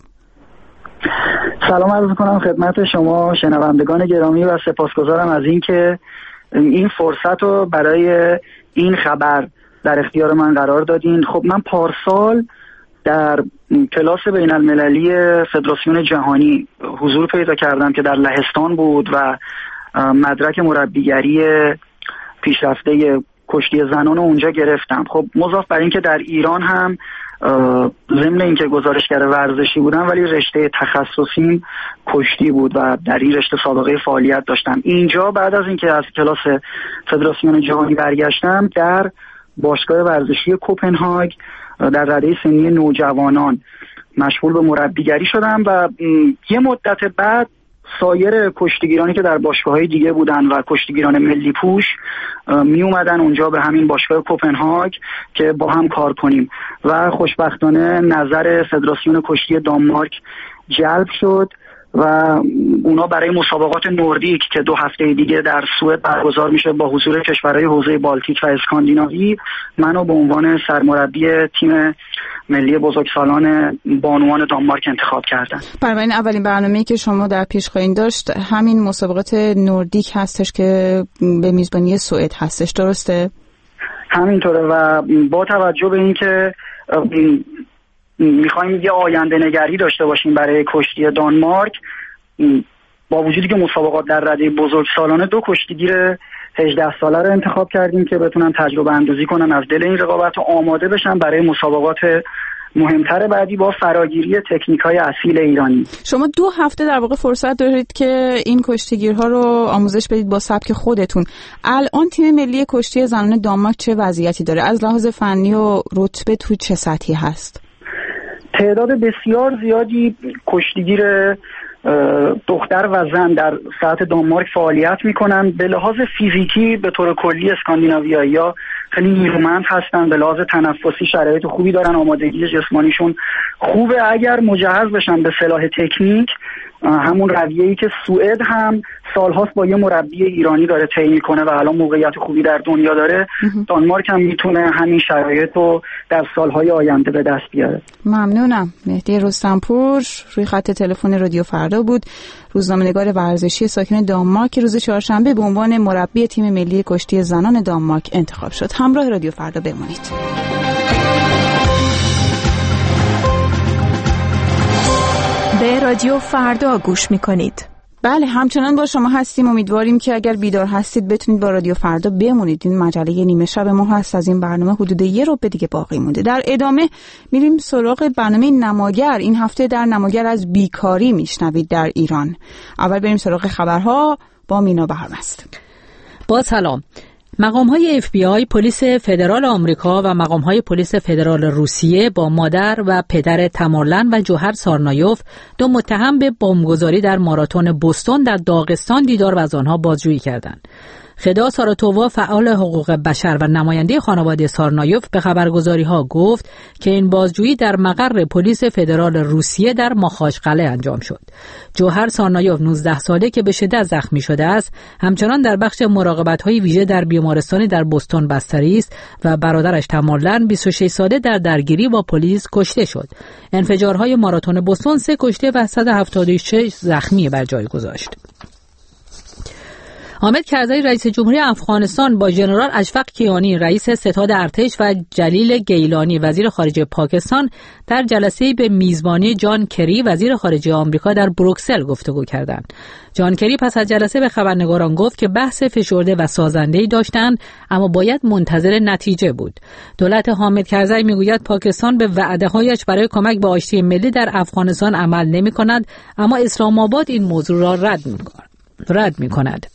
Q: سلام عرض میکنم خدمت شما شنوندگان گرامی و سپاسگزارم از اینکه این فرصت رو برای این خبر در اختیار من قرار دادین. خب من پارسال در کلاس بین المللی فدراسیون جهانی حضور پیدا کردم که در لهستان بود و مدرک مربیگری پیشرفته کشتی زنان رو اونجا گرفتم. خب مضاف بر این که در ایران هم ضمن اینکه گزارشگر ورزشی بودم ولی رشته تخصصیم کشتی بود و در این رشته سابقه فعالیت داشتم. اینجا بعد از اینکه از کلاس فدراسیون جهانی برگشتم در باشگاه ورزشی کوپنهاگ در رده سنی نوجوانان مشغول به مربیگری شدم و یه مدت بعد سایر کشتیگیرانی که در باشگاه‌های دیگه بودن و کشتیگیران ملی پوش می اومدن اونجا به همین باشگاه کوپنهاگ که با هم کار کنیم و خوشبختانه نظر فدراسیون کشتی دانمارک جلب شد و اونا برای مسابقات نوردیک که 2 هفته دیگه در سوئد برگزار میشه با حضور کشورهای حوزه بالتیک و اسکاندیناوی منو به عنوان سرمربی تیم ملی بزرگسالان بانوان دانمارک انتخاب کردن. بنابراین
A: اولین برنامه‌ای که شما در پیش خواهید داشت همین مسابقات نوردیک هستش که به میزبانی سوئد هستش، درسته؟
Q: همینطوره و با توجه به اینکه میخوایم یه آینده نگری داشته باشیم برای کشتی دانمارک، با وجودی که مسابقات در رده بزرگسالانه 2 کشتیگیر 18 ساله رو انتخاب کردیم که بتونن تجربه اندازی کنن از دل این رقابت و آماده بشن برای مسابقات مهمتر بعدی با فراگیری تکنیک‌های اصیل ایرانی.
A: شما 2 هفته در واقع فرصت دارید که این کشتیگیرها رو آموزش بدید با سبک خودتون. الان تیم ملی کشتی زنان دانمارک چه وضعیتی داره؟ از لحاظ فنی و رتبه تو چه سطحی هست؟
Q: تعداد بسیار زیادی کشتیگیر دختر و زن در سطح دانمارک فعالیت میکنن. به لحاظ فیزیکی به طور کلی اسکاندیناویایی‌ها خیلی نیرومند هستن، به لحاظ تنفسی شرایط خوبی دارن، آمادگی جسمانیشون خوبه. اگر مجهز بشن به سلاح تکنیک، همون رویه‌ای که سوئد هم سالهاست با یه مربی ایرانی داره طی میکنه و الان موقعیت خوبی در دنیا داره، دانمارک هم میتونه همین شرایط رو در سالهای آینده به دست بیاره.
A: ممنونم. مهدی رستمپور روی خط تلفن رادیو فردا بود، روزنامه‌نگار ورزشی ساکن دانمارک که روز چهارشنبه به عنوان مربی تیم ملی کشتی زنان دانمارک انتخاب شد. همراه رادیو فردا بمونید.
G: به رادیو فردا گوش میکنید.
A: بله، همچنان با شما هستیم. امیدواریم که اگر بیدار هستید بتونید با رادیو فردا بمونید. این مجله نیمه شب ما هست. از این برنامه حدود 1 ربع دیگه باقی مونده. در ادامه میریم سراغ برنامه نماگر. این هفته در نماگر از بیکاری میشنوید در ایران. اول بریم سراغ خبرها با مینا بهارمست.
B: با سلام. مقام‌های FBI، پلیس فدرال آمریکا و مقام‌های پلیس فدرال روسیه با مادر و پدر تمارلن و جوهر سارنایوف، 2 متهم به بمبگذاری در ماراتون بوستون در داغستان دیدار و از آنها بازجویی کردند. خدا ساراتووا، فعال حقوق بشر و نماینده خانواده سارنایوف، به خبرگزاری‌ها گفت که این بازجویی در مقر پلیس فدرال روسیه در ماخاچقله انجام شد. جوهر سارنایوف 19 ساله که به شدت زخمی شده است، همچنان در بخش مراقبت‌های ویژه در بیمارستانی در بوستون بستری است و برادرش تمارلن 26 ساله در درگیری با پلیس کشته شد. انفجارهای ماراتون بوستون 3 کشته و 176 زخمی بر جای گذاشت. حامد کرزی رئیس جمهوری افغانستان با ژنرال اشفق کیانی رئیس ستاد ارتش و جلیل گیلانی وزیر خارجه پاکستان در جلسه‌ای به میزبانی جان کری وزیر خارجه آمریکا در بروکسل گفتگو کردند. جان کری پس از جلسه به خبرنگاران گفت که بحث فشرده و سازنده‌ای داشتند، اما باید منتظر نتیجه بود. دولت حامد کرزی میگوید پاکستان به وعده‌هایش برای کمک به آشتی ملی در افغانستان عمل نمی‌کند، اما اسلام آباد این موضوع را رد می‌کند.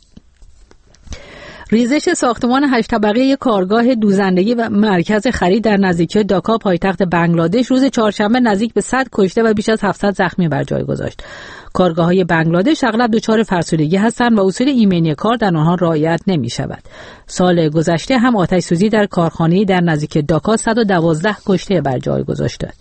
B: ریزش ساختمان 8 طبقه یک کارگاه دوزندگی و مرکز خرید در نزدیکی داکا پایتخت بنگلادش روز چهارشنبه نزدیک به 100 کشته و بیش از 700 زخمی بر جای گذاشت. کارگاه‌های بنگلادش اغلب دچار فرسودگی هستند و اصول ایمنی کار در آنها رعایت نمی‌شود. سال گذشته هم آتش‌سوزی در کارخانه‌ای در نزدیکی داکا 112 کشته بر جای گذاشته.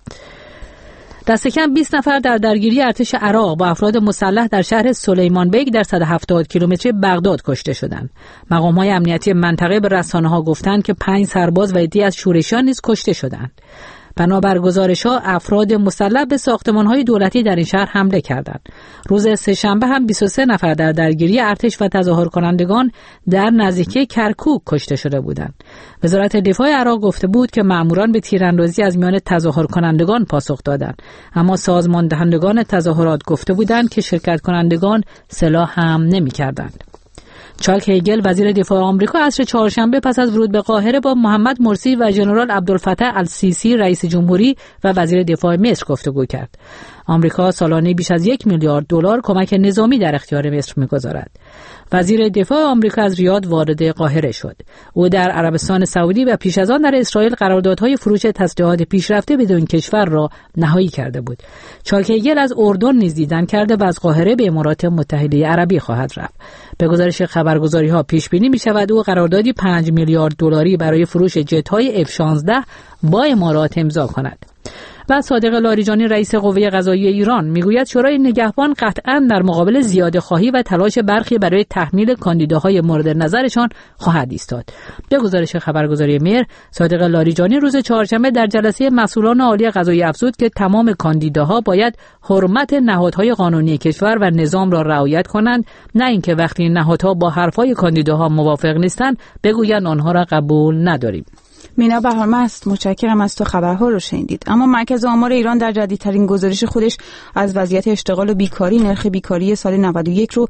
B: دست کم 20 نفر در درگیری ارتش عراق با افراد مسلح در شهر سلیمان بیگ در 170 کیلومتری بغداد کشته شدند. مقام‌های امنیتی منطقه به رسانه‌ها گفتند که 5 سرباز و عده‌ای از شورشیان نیز کشته شدند. بنابر گزارش‌ها افراد مسلح به ساختمان‌های دولتی در این شهر حمله کردند. روز سه‌شنبه هم 23 نفر در درگیری ارتش و تظاهرکنندگان در نزدیکی کرکوک کشته شده بودند. وزارت دفاع عراق گفته بود که مأموران به تیراندازی از میان تظاهرکنندگان پاسخ دادند، اما سازمان دهندگان تظاهرات گفته بودند که شرکت کنندگان سلاح هم نمی‌کردند. چاک هیگل وزیر دفاع آمریکا عصر چهارشنبه پس از ورود به قاهره با محمد مرسی و ژنرال عبدالفتاح السیسی رئیس جمهوری و وزیر دفاع مصر گفتگو کرد. آمریکا سالانه بیش از 1 میلیارد دلار کمک نظامی در اختیار مصر می‌گذارد. وزیر دفاع آمریکا از ریاد وارد قاهره شد. او در عربستان سعودی و پیش از آن در اسرائیل قراردادهای فروش تسلیحات پیشرفته بدون کشور را نهایی کرده بود. چاک هیگل از اردن نیز دیدن کرده و از قاهره به امارات متحده عربی خواهد رفت. به گزارش خبرگزاری‌ها پیش بینی می‌شود او قراردادی 5 میلیارد دلاری برای فروش جت‌های F-16 با امارات امضا کند. و صادق لاریجانی رئیس قوه قضاییه ایران میگوید شورای نگهبان قطعاً در مقابل زیاده‌خواهی و تلاش برخی برای تحمیل کاندیداهای مورد نظرشان خواهد ایستاد. به گزارش خبرگزاری مهر، صادق لاریجانی روز چهارشنبه در جلسه مسئولان عالی قضاییه افزود که تمام کاندیداها باید حرمت نهادهای قانونی کشور و نظام را رعایت کنند، نه اینکه وقتی نهادها با حرفای کاندیداها موافق نیستند بگویند آنها را قبول نداریم.
A: مینا بهارمست، متشکرم از تو. خبرها رو شنیدید. اما مرکز آمار ایران در جدیدترین گزارش خودش از وضعیت اشتغال و بیکاری نرخ بیکاری سال 91 رو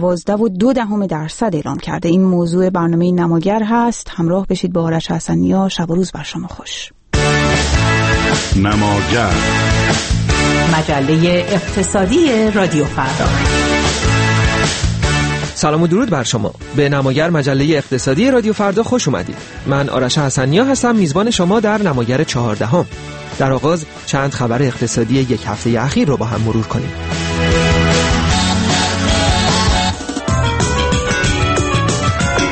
A: 12.2% اعلام کرده. این موضوع برنامه نماگر هست. همراه بشید با آرش حسنی‌ها. شب و روز بر شما خوش.
J: نماگر،
G: مجله اقتصادی رادیو فردا.
R: سلام و درود بر شما. به نماگر مجله اقتصادی رادیو فردا خوش اومدید. من آرش حسنی‌ها هستم، میزبان شما در نماگر 14. در آغاز چند خبر اقتصادی یک هفته اخیر رو با هم مرور کنیم.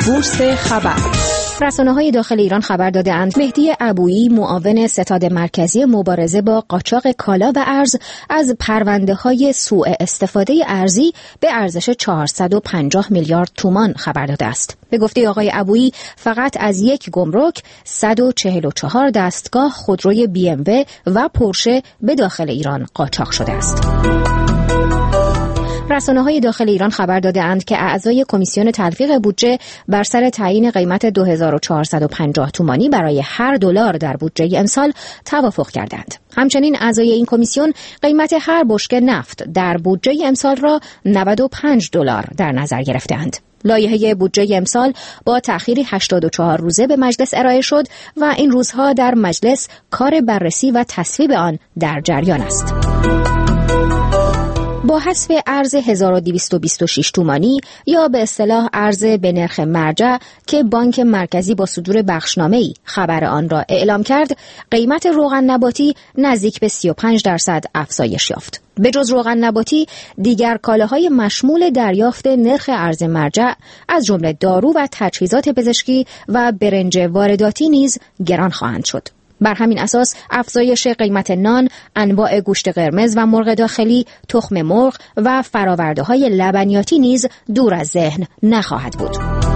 A: بورس خبر.
H: رسانه‌های داخل ایران خبر داده‌اند مهدی ابویی معاون ستاد مرکزی مبارزه با قاچاق کالا و ارز از پرونده‌های سوء استفاده ارزی به ارزش 450 میلیارد تومان خبر داده است. به گفته آقای ابویی فقط از یک گمرک 144 دستگاه خودروی BMW و پورشه به داخل ایران قاچاق شده است. رسانه‌های داخل ایران خبر داده‌اند که اعضای کمیسیون تلفیق بودجه بر سر تعیین قیمت 2450 تومانی برای هر دلار در بودجه امسال توافق کردند. همچنین اعضای این کمیسیون قیمت هر بشکه نفت در بودجه امسال را 95 دلار در نظر گرفتند. لایحه بودجه امسال با تأخیری 84 روزه به مجلس ارائه شد و این روزها در مجلس کار بررسی و تصویب آن در جریان است. با حذف ارز 1226 تومانی یا به اصطلاح ارز به نرخ مرجع که بانک مرکزی با صدور بخشنامه‌ای خبر آن را اعلام کرد، قیمت روغن نباتی نزدیک به 35% افزایش یافت. به جز روغن نباتی، دیگر کالاهای مشمول دریافت نرخ ارز مرجع از جمله دارو و تجهیزات پزشکی و برنج وارداتی نیز گران خواهند شد. بر همین اساس افزایش قیمت نان، انواع گوشت قرمز و مرغ داخلی، تخم مرغ و فرآورده‌های لبنیاتی نیز دور از ذهن نخواهد بود.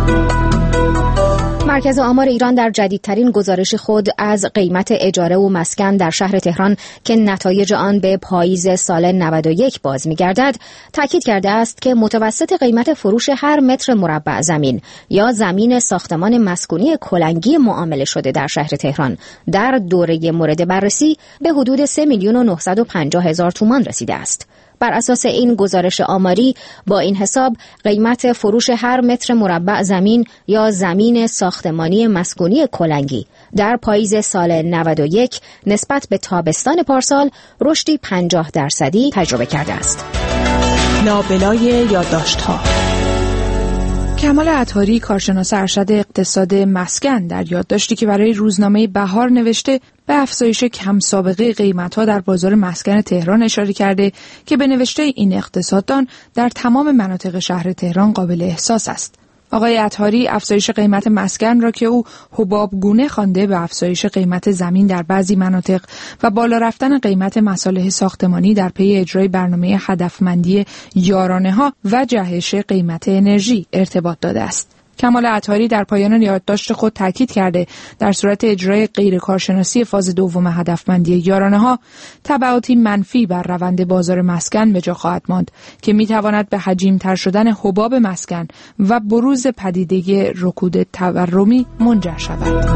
H: مرکز آمار ایران در جدیدترین گزارش خود از قیمت اجاره و مسکن در شهر تهران که نتایج آن به پاییز سال 91 باز می‌گردد، تاکید کرده است که متوسط قیمت فروش هر متر مربع زمین یا زمین ساختمان مسکونی کلنگی معامله شده در شهر تهران در دوره مورد بررسی به حدود 3,950,000 تومان رسیده است. بر اساس این گزارش آماری با این حساب قیمت فروش هر متر مربع زمین یا زمین ساختمانی مسکونی کلنگی در پاییز سال 91 نسبت به تابستان پارسال رشدی 50% تجربه کرده است.
A: لابلای یادداشت‌ها.
G: کمال عطاری کارشناس ارشد اقتصاد مسکن در یادداشتی که برای روزنامه بهار نوشته به افزایش کم سابقه قیمت‌ها در بازار مسکن تهران اشاره کرده که به نوشته این اقتصاددان در تمام مناطق شهر تهران قابل احساس است. آقای عطاری افزایش قیمت مسکن را که او حبابگونه خوانده به افزایش قیمت زمین در بعضی مناطق و بالا رفتن قیمت مصالح ساختمانی در پی اجرای برنامه هدفمندی یارانه‌ها و جهش قیمت انرژی ارتباط داده است. کمال عطاری در پایان یادداشت خود تاکید کرده در صورت اجرای غیرکارشناسی فاز دوم هدفمندی یارانه‌ها تبعاتی منفی بر روند بازار مسکن به جا خواهد ماند که می‌تواند به حجیم‌تر شدن حباب مسکن و بروز پدیده رکود تورمی منجر شود.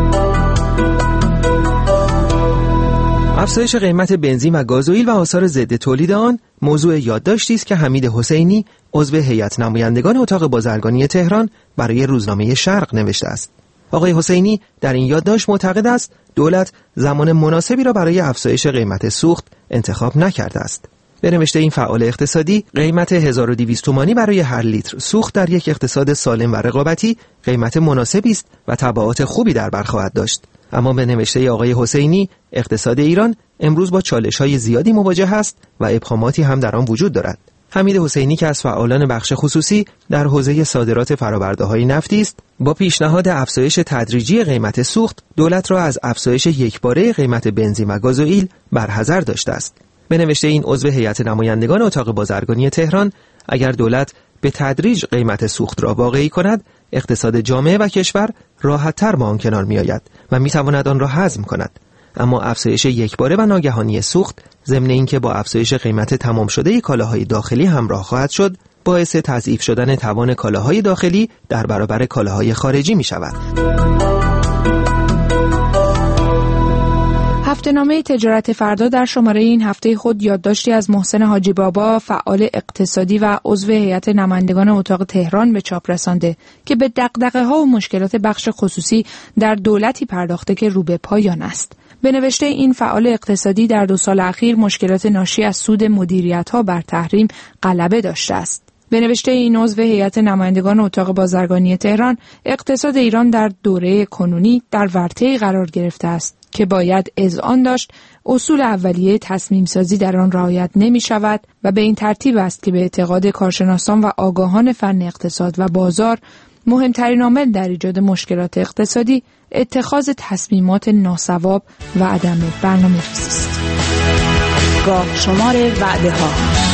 R: افزایش قیمت بنزین و گازوئیل و آثار ضد تولید آن موضوع یادداشتی است که حمید حسینی عضو هیئت نمایندگان اتاق بازرگانی تهران برای روزنامه شرق نوشته است. آقای حسینی در این یادداشت معتقد است دولت زمان مناسبی را برای افزایش قیمت سوخت انتخاب نکرده است. به نوشته این فعال اقتصادی، قیمت 1200 تومانی برای هر لیتر سوخت در یک اقتصاد سالم و رقابتی قیمت مناسبی است و تبعات خوبی در بر خواهد داشت. اما به نوشته آقای حسینی، اقتصاد ایران امروز با چالش‌های زیادی مواجه است و ابهاماتی هم در آن وجود دارد. حمید حسینی که از فعالان بخش خصوصی در حوزه صادرات فرآورده‌های نفتی است، با پیشنهاد افزایش تدریجی قیمت سوخت، دولت را از افزایش یکباره قیمت بنزین و گازوئیل برحذر داشته است. به نوشته این عضو هیئت نمایندگان اتاق بازرگانی تهران، اگر دولت به تدریج قیمت سوخت را واقعی کند، اقتصاد جامعه و کشور راحت‌تر با آن کنار می‌آید و می‌تواند آن را هضم کند. اما افزایش یکباره و ناگهانی سوخت ضمن اینکه با افزایش قیمت تمام شده کالاهای داخلی همراه خواهد شد، باعث تضعیف شدن توان کالاهای داخلی در برابر کالاهای خارجی می‌شود.
G: هفته‌نامه تجارت فردا در شماره این هفته خود یادداشتی از محسن حاجی بابا، فعال اقتصادی و عضو هیئت نمایندگان اتاق تهران به چاپ رسانده که به دغدغه‌ها و مشکلات بخش خصوصی در دولتی پرداخته که رو به پایان است. به نوشته این فعال اقتصادی در 2 سال اخیر مشکلات ناشی از سود مدیریت‌ها بر تحریم غلبه داشته است. به نوشته این عضو هیئت نمایندگان اتاق بازرگانی تهران، اقتصاد ایران در دوره کنونی در ورطه‌ای قرار گرفته است که باید اذعان داشت اصول اولیه تصمیم سازی در آن رعایت نمی شود و به این ترتیب است که به اعتقاد کارشناسان و آگاهان فن اقتصاد و بازار مهمترین عامل در ایجاد مشکلات اقتصادی اتخاذ تصمیمات ناصواب و عدم برنامه‌ریزی است.
A: گاه شمار وعده ها.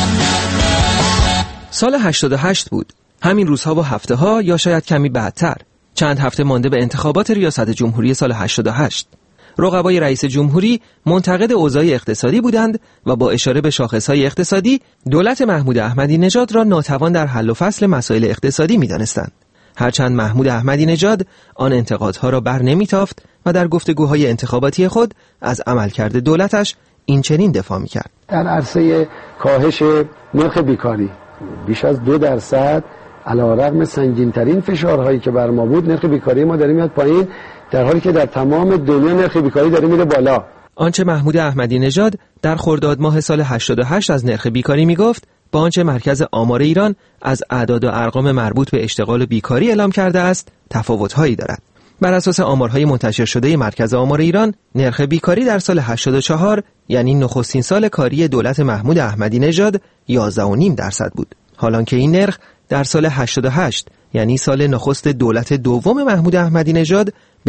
R: سال 88 بود. همین روزها و هفته ها یا شاید کمی بعدتر. چند هفته مانده به انتخابات ریاست جمهوری سال 88. رقبای رئیس جمهوری منتقد اوضاع اقتصادی بودند و با اشاره به شاخصهای اقتصادی دولت محمود احمدی نژاد را ناتوان در حل و فصل مسائل اقتصادی می‌دانستند. هرچند محمود احمدی نژاد آن انتقادها را بر نمی‌تافت و در گفتگوهای انتخاباتی خود از عملکرد دولتش این چنین دفاع می‌کرد.
S: در عرصه کاهش نرخ بیکاری بیش از 2% علی‌رغم سنگین‌ترین فشارهایی که بر ما بود، نرخ بیکاری ما داره میاد پایین، در حالی که در تمام دنیا نرخ بیکاری داره میره بالا.
R: آنچه محمود احمدی نژاد در خرداد ماه سال 88 از نرخ بیکاری میگفت، با آنچه مرکز آمار ایران از اعداد و ارقام مربوط به اشتغال و بیکاری اعلام کرده است، تفاوت‌هایی دارد. بر اساس آمارهای منتشر شده مرکز آمار ایران، نرخ بیکاری در سال 84 یعنی نخستین سال کاری دولت محمود احمدی نژاد 11.5% بود. حالانکه این نرخ در سال 88 یعنی سال نخست دولت دوم محمود احمدی نژاد به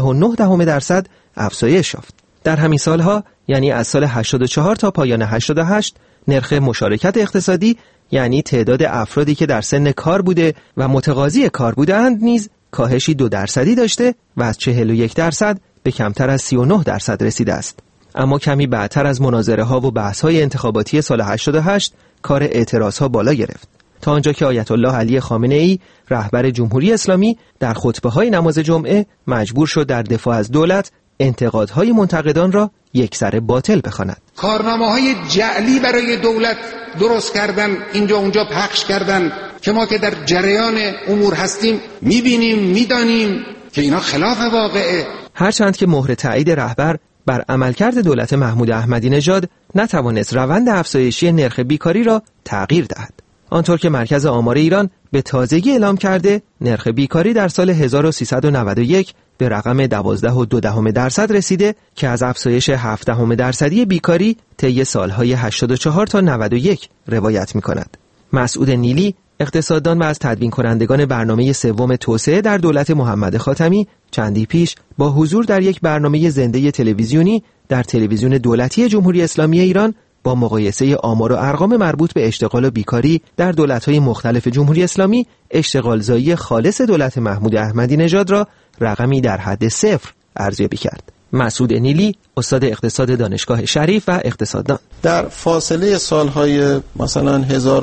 R: 11.9% افزایش یافت. در همین سالها یعنی از سال 84 تا پایان 88 نرخ مشارکت اقتصادی یعنی تعداد افرادی که در سن کار بوده و متقاضی کار بودند نیز کاهشی 2% داشته و از 41% به کمتر از 39% رسیده است. اما کمی بعدتر از مناظره ها و بحث های انتخاباتی سال 88 کار اعتراض ها بالا گرفت، تا آنجا که آیت الله علی خامنه ای رهبر جمهوری اسلامی در خطبه های نماز جمعه مجبور شد در دفاع از دولت انتقادهای منتقدان را یکسره باطل بخواند.
T: کارنامه‌های جعلی برای دولت درست کردن، اینجا اونجا پخش کردن که ما که در جریان امور هستیم میبینیم میدانیم که اینا خلاف واقعه.
R: هرچند که مهر تایید رهبر بر عملکرد دولت محمود احمدی نژاد نتوانست روند افزایشی نرخ بیکاری را تغییر دهد. آنطور که مرکز آمار ایران به تازگی اعلام کرده، نرخ بیکاری در سال 1391 به رقم 12.2% رسیده که از افزایش 0.7% بیکاری طی سالهای 84 تا 91 روایت می‌کند. مسعود نیلی، اقتصاددان و از تدوین کنندگان برنامه سوم توسعه در دولت محمد خاتمی، چندی پیش با حضور در یک برنامه زنده تلویزیونی در تلویزیون دولتی جمهوری اسلامی ایران با مقایسه آمار و ارقام مربوط به اشتغال و بیکاری در دولت‌های مختلف جمهوری اسلامی، اشتغالزایی خالص دولت محمود احمدی نژاد را رقمی در حد 0 ارزیابی کرد. مسعود نیلی، استاد اقتصاد دانشگاه شریف و اقتصاددان:
U: در فاصله سالهای مثلا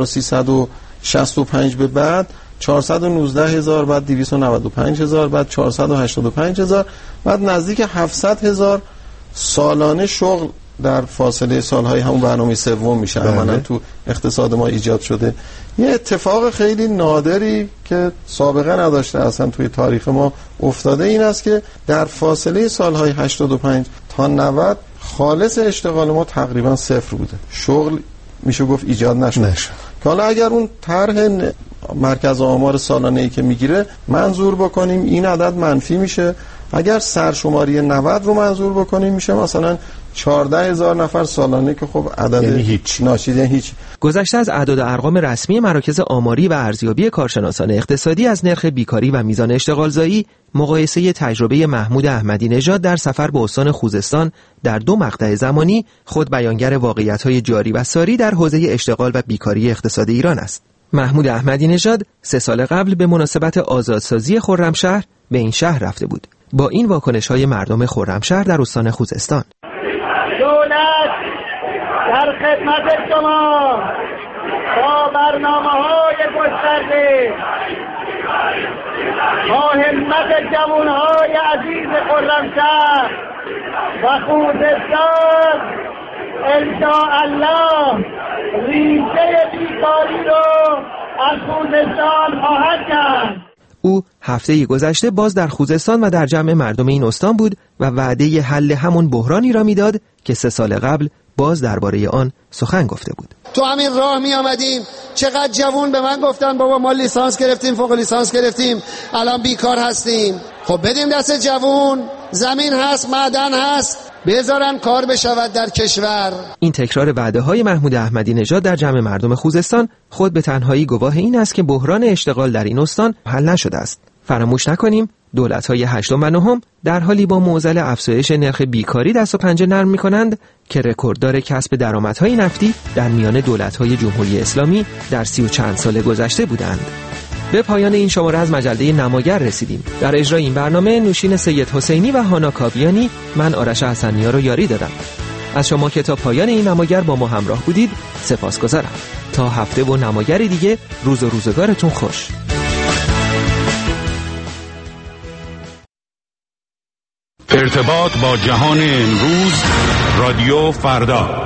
U: 1365 به بعد 419,000، بعد 295,000، بعد 485,000، بعد نزدیک 700,000 سالانه شغل در فاصله سالهای همون برنامه سوم میشه عملاً تو اقتصاد ما ایجاد شده. یه اتفاق خیلی نادری که سابقه نداشته اصلا توی تاریخ ما افتاده این است که در فاصله سالهای 85 تا 90 خالص اشتغال ما تقریبا 0 بوده. شغل میشه گفت ایجاد نشده. که حالا اگر اون طرح مرکز آمار سالانه‌ای که میگیره منظور بکنیم، این عدد منفی میشه. اگر سرشماری 90 رو منظور بکنیم میشه مثلا 14,000 نفر سالانه که خب عدد
R: یعنی
U: هیچ ناشید، یعنی هیچ.
R: گذشته از اعداد و ارقام رسمی مراکز آماری و ارزیابی کارشناسان اقتصادی از نرخ بیکاری و میزان اشتغالزایی، مقایسه تجربه محمود احمدی نژاد در سفر به استان خوزستان در 2 مقطع زمانی خود بیانگر واقعیت‌های جاری و ساری در حوزه اشتغال و بیکاری اقتصادی ایران است. محمود احمدی نژاد 3 سال قبل به مناسبت آزادسازی خرمشهر به این شهر رفته بود. با این واکنش‌های مردم خرمشهر در استان خوزستان:
V: دولت در خدمت شما با برنامه‌های گسترده، با همت جوان‌های عزیز خرمشهر و خوزستان انشاءالله ریشه بیکاری رو از خوزستان خواهد کرد.
R: او هفته گذشته باز در خوزستان و در جمع مردم این استان بود و وعده حل همون بحرانی را میداد که 3 سال قبل باز درباره آن سخن گفته بود.
W: تو همین راه می آمدیم چقدر جوون به من گفتن بابا ما لیسانس گرفتیم، فوق لیسانس گرفتیم، الان بیکار هستیم. خب بدیم دست جوون، زمین هست، معدن هست، بذارن کار بشود در کشور.
R: این تکرار وعده‌های محمود احمدی نژاد در جمع مردم خوزستان خود به تنهایی گواه این است که بحران اشتغال در این استان حل نشده است. فراموش نکنیم دولت‌های هشتم و نهم در حالی با معضل افزایش نرخ بیکاری دست و پنجه نرم می‌کنند که رکورددار کسب درآمدهای نفتی در میان دولت‌های جمهوری اسلامی در 30 و چند سال گذشته بودند. به پایان این شماره از مجله نماگر رسیدیم. در اجرای این برنامه نوشین سید حسینی و هانا کاویانی، من آرش حسنی‌ها رو یاری دادم. از شما که تا پایان این نماگر با ما همراه بودید سپاسگزارم. تا هفته و نماگری دیگه روز و روزگارتون خوش.
C: ارتباط با جهان امروز، رادیو فردا.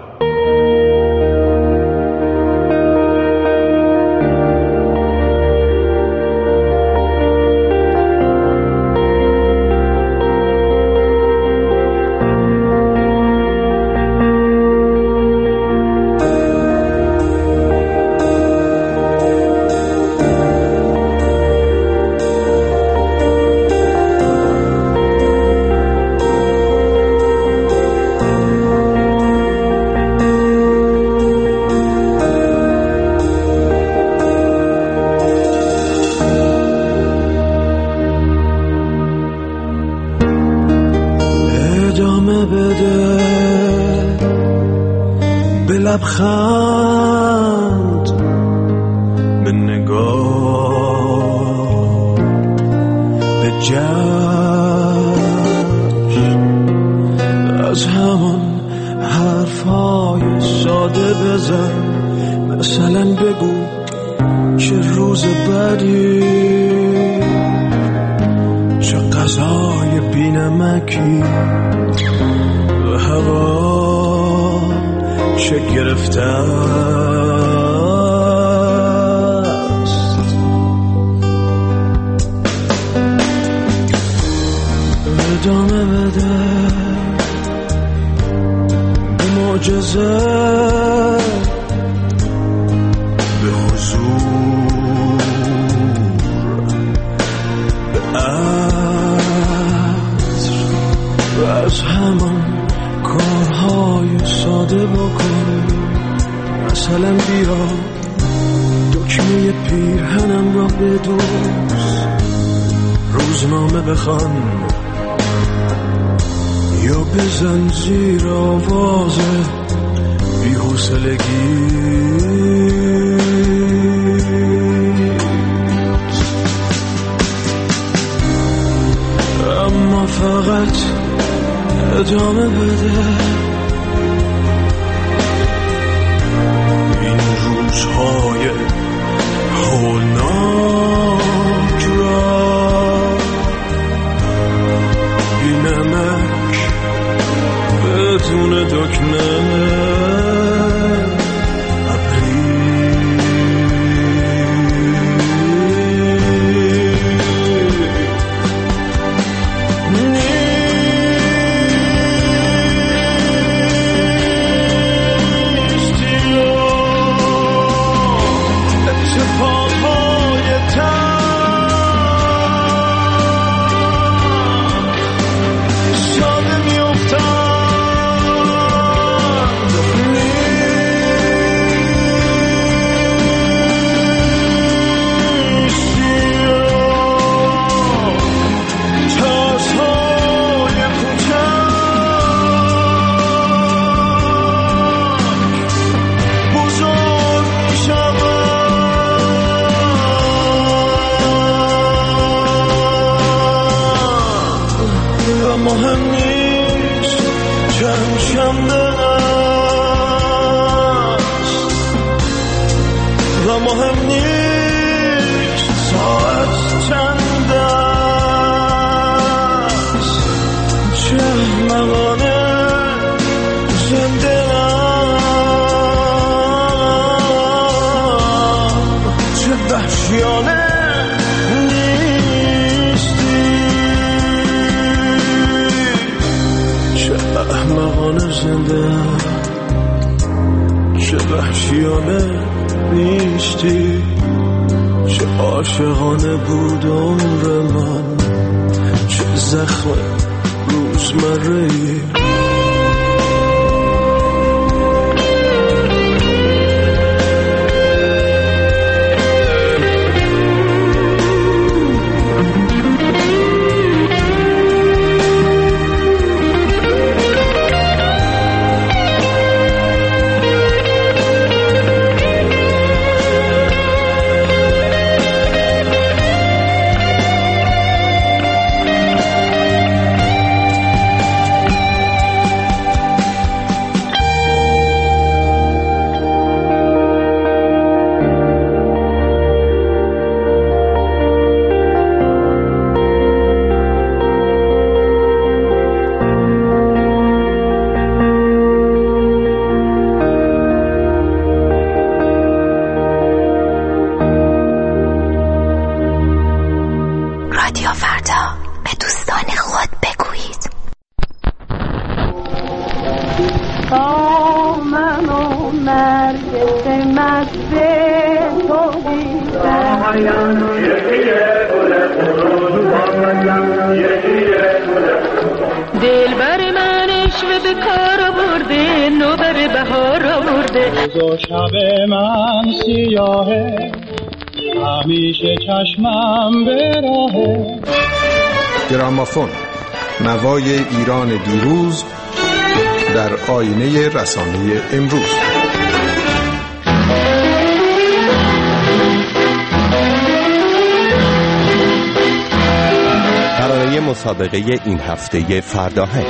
E: لبخند به نگاه به جشن از همان حرفای ساده بزن، مثلا بگو چه روز بدی، چه غذای بی‌نمکی، هوا چه گرفته است. ادامه بده به معجزه، به حضور، به عطر و از همان کارهای ساده بکن. مثلا بیا دکمه پیرهنم را بدوز، روزنامه بخوان یا بزن زیر آواز بی‌حوصلگی. اما فقط ادامه بده این روزهای هولناک را، بی نمک بدون دکمه. مهم نیست چند شنبه است و مهم نیست ساعت چند است، چه احمقانه زنده ام، چه وحشیانه احمقانه زنده، چه وحشیانه نیستی، چه عاشقانه بود عمر من، چه زخم روزمره‌ای.
D: رادیو فردا، به دوستان خود بگویید.
V: من و نرگس مست تو دیدم
F: دلبر من عشق به کار برده، نوبر بهار آورده.
I: روز شب من سیاهه، همیشه چشمم به راهه.
J: گرامافون، نوای ایران دیروز در آینه رسانه امروز.
X: ترانه مسابقه این هفته فرداهنگ.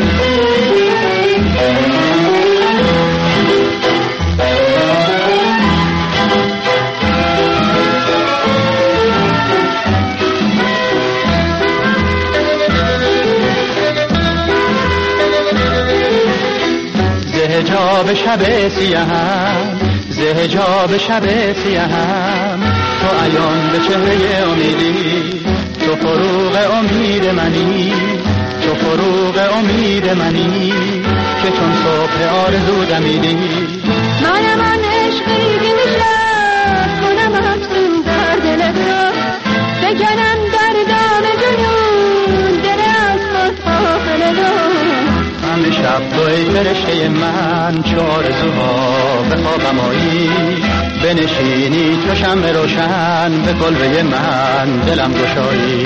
I: زهجاب شب سیاهم، زهجاب شب سیاهم، تو عیان به چهره امیدی، تو فروغ امید منی، تو فروغ امید منی، که چون صبح آرزو دمیدی.
F: من عشقی بیشتر کنم افسون در دل تو، بکنم در دام جنون دل از خود غافل تو.
I: همه شب تو ای فرشته من، چو آرزوها به خوابم آیی، بنشینی چو شمع روشن، به کلبه من دلم گشایی.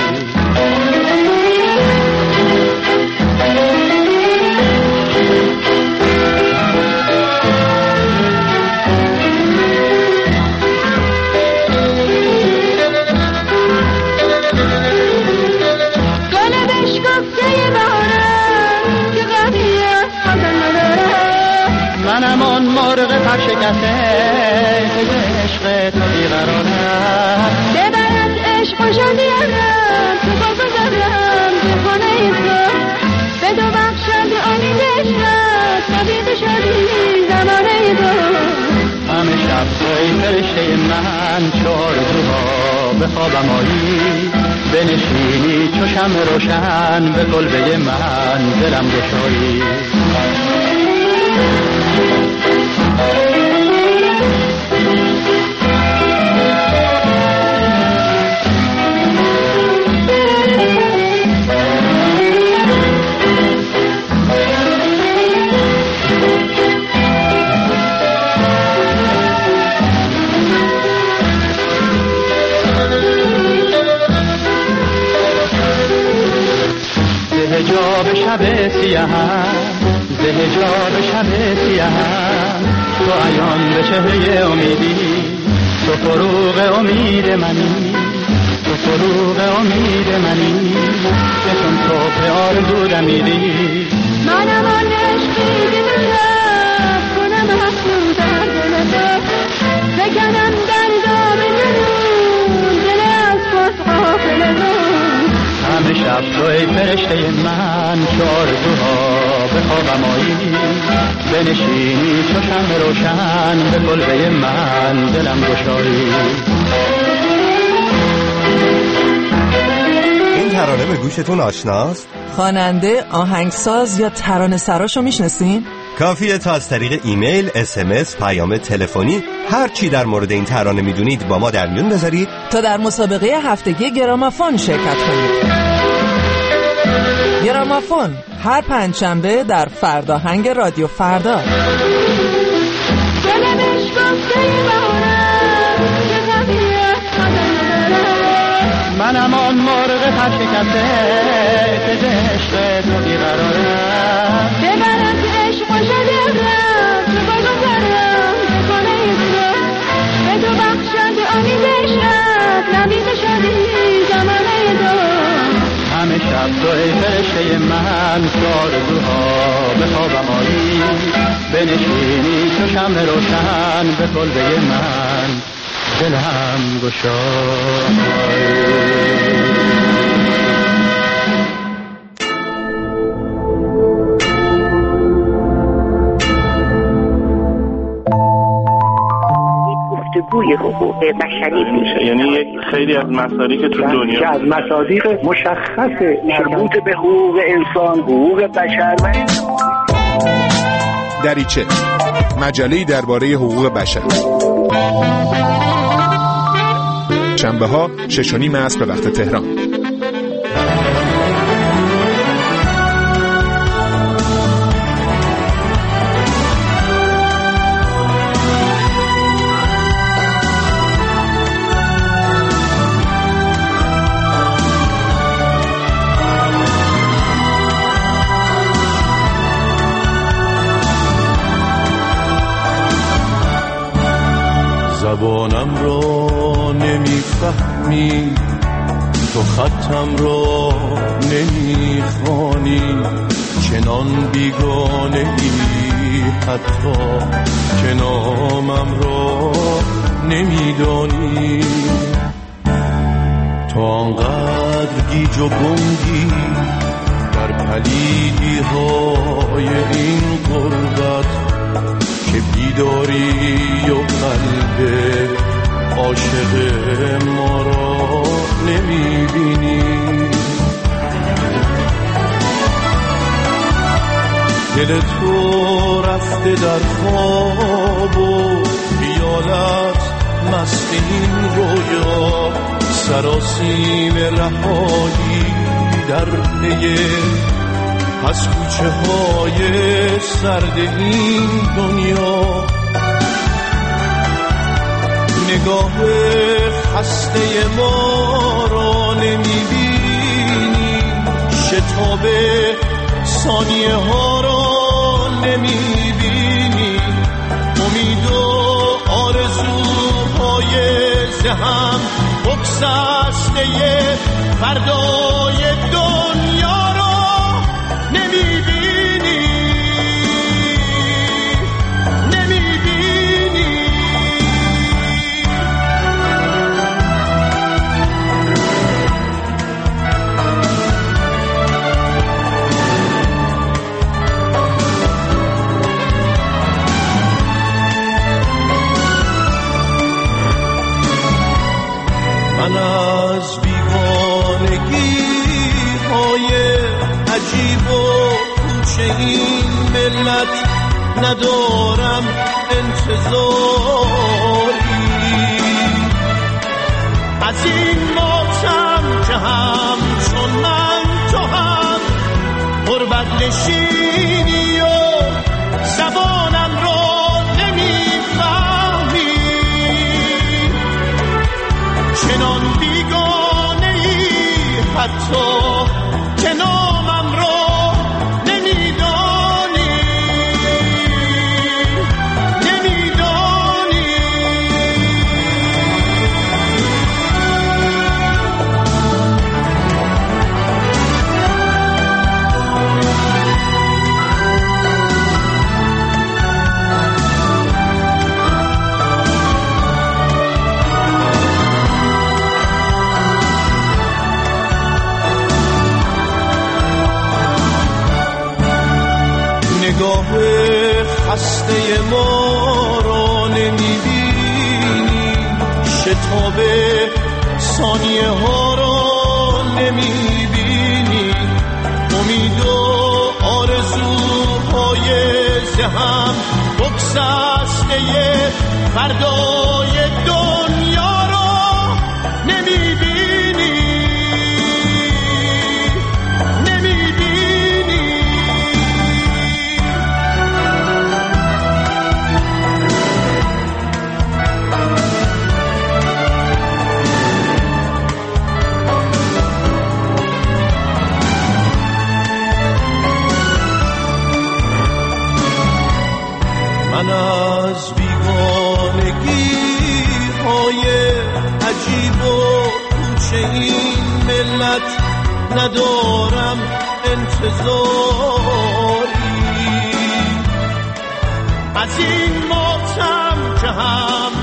I: منم آن مرغ پر شکسته که عشق تو بیقرارم،
F: ببرد عشق و شدیارم، تو بگذارم به خانه تو، به دو بخشد امید عشقت، طبیق شدی زمانه تو.
I: همه شب توی فرشته من، چو آرزوها به خوابم آیی، بنشینی چو شمع روشن، به کلبه من دلم گشایی. زهجاب شب سیاهم، زهجاب شب سیاهم، تو عیان به چهره امیدی، تو فروغ امید منی، تو فروغ امید منی، که چون صبح آرزو دمیدی.
F: منم آن عشقی که بشم کنم افسون در دل تو، بکنم در دام جنون دل از خود غافل تو.
I: همه شب تو ای فرشته من، چو آرزوها به خوابم آیی، بنشینی چو شمع روشن، به کلبه من دلم گشایی.
X: این ترانه به گوشتون آشناست؟
Y: خواننده، آهنگساز یا ترانه سراشو میشناسین؟
X: کافیه تا از طریق ایمیل، SMS، پیام تلفنی، هر چی در مورد این ترانه میدونید با ما در میون بذارید
Y: تا در مسابقه هفتگی گرامافون شرکت کنید. گرامافون هر پنجشنبه در فرداهنگ رادیو فردا.
I: منم آن مرغ پر شکسته که عشق تو بیقرارم،
F: ببرد عشق و شدیارم، تو بگذارم به خانه تو، به تو بخشد امید عشقت، نبید شدی زمانه تو.
I: همه شب تو ای فرشته من، چو آرزوها به خوابم آیی، بنشینی چو شمع روشن، به کلبه من دلم گشایی.
L: گفتگوی جنبه‌های حقوق بشری میشه.
U: یعنی یک خیلی از مصادیق که تو دنیا
Q: که از مصادیق مشخص مربوط به حقوق انسان، حقوق بشر و
J: دریچه، مجله‌ای درباره حقوق بشر. شنبه‌ها 6:30 عصر به وقت تهران.
E: زبانم را نمیفهمی، تو خطم را نمیخوانی، چنان بیگانه ای حتی که نامم را نمیدانی. تو آنقدر گیج و گنگی در پلیدی های این غربت که بیداری و قلب عاشق ما را نمیبینی. دل تو رفته در خواب و خیالت مست این رویا، سراسیم رهایی در پی از کوچه های سرد این دنیا. نگاه خسته ما را نمیبینی، شتاب ثانیه ها را نمیبینی، امید و آرزوهای ذهن بگسسته فردای دنیا را نمیبینی. من از بیگانگی های عجیب و کوچه این ملت ندارم انتظاری، از این ماتم که هم چون من تو هم غربت نشینی و زبانم را نمیفهمی، چنان بیگانه ای حتی که نامم را نمیدانی. نگاه خسته ما را نمیبینی، شتاب ثانیه ها را نمیبینی، امید و آرزوهای ذهن بگسسته فردای دنیا را نمیبینی. من از بیگانگی های عجیب و کوچه این ملت ندارم انتظاری، از این ماتم که هم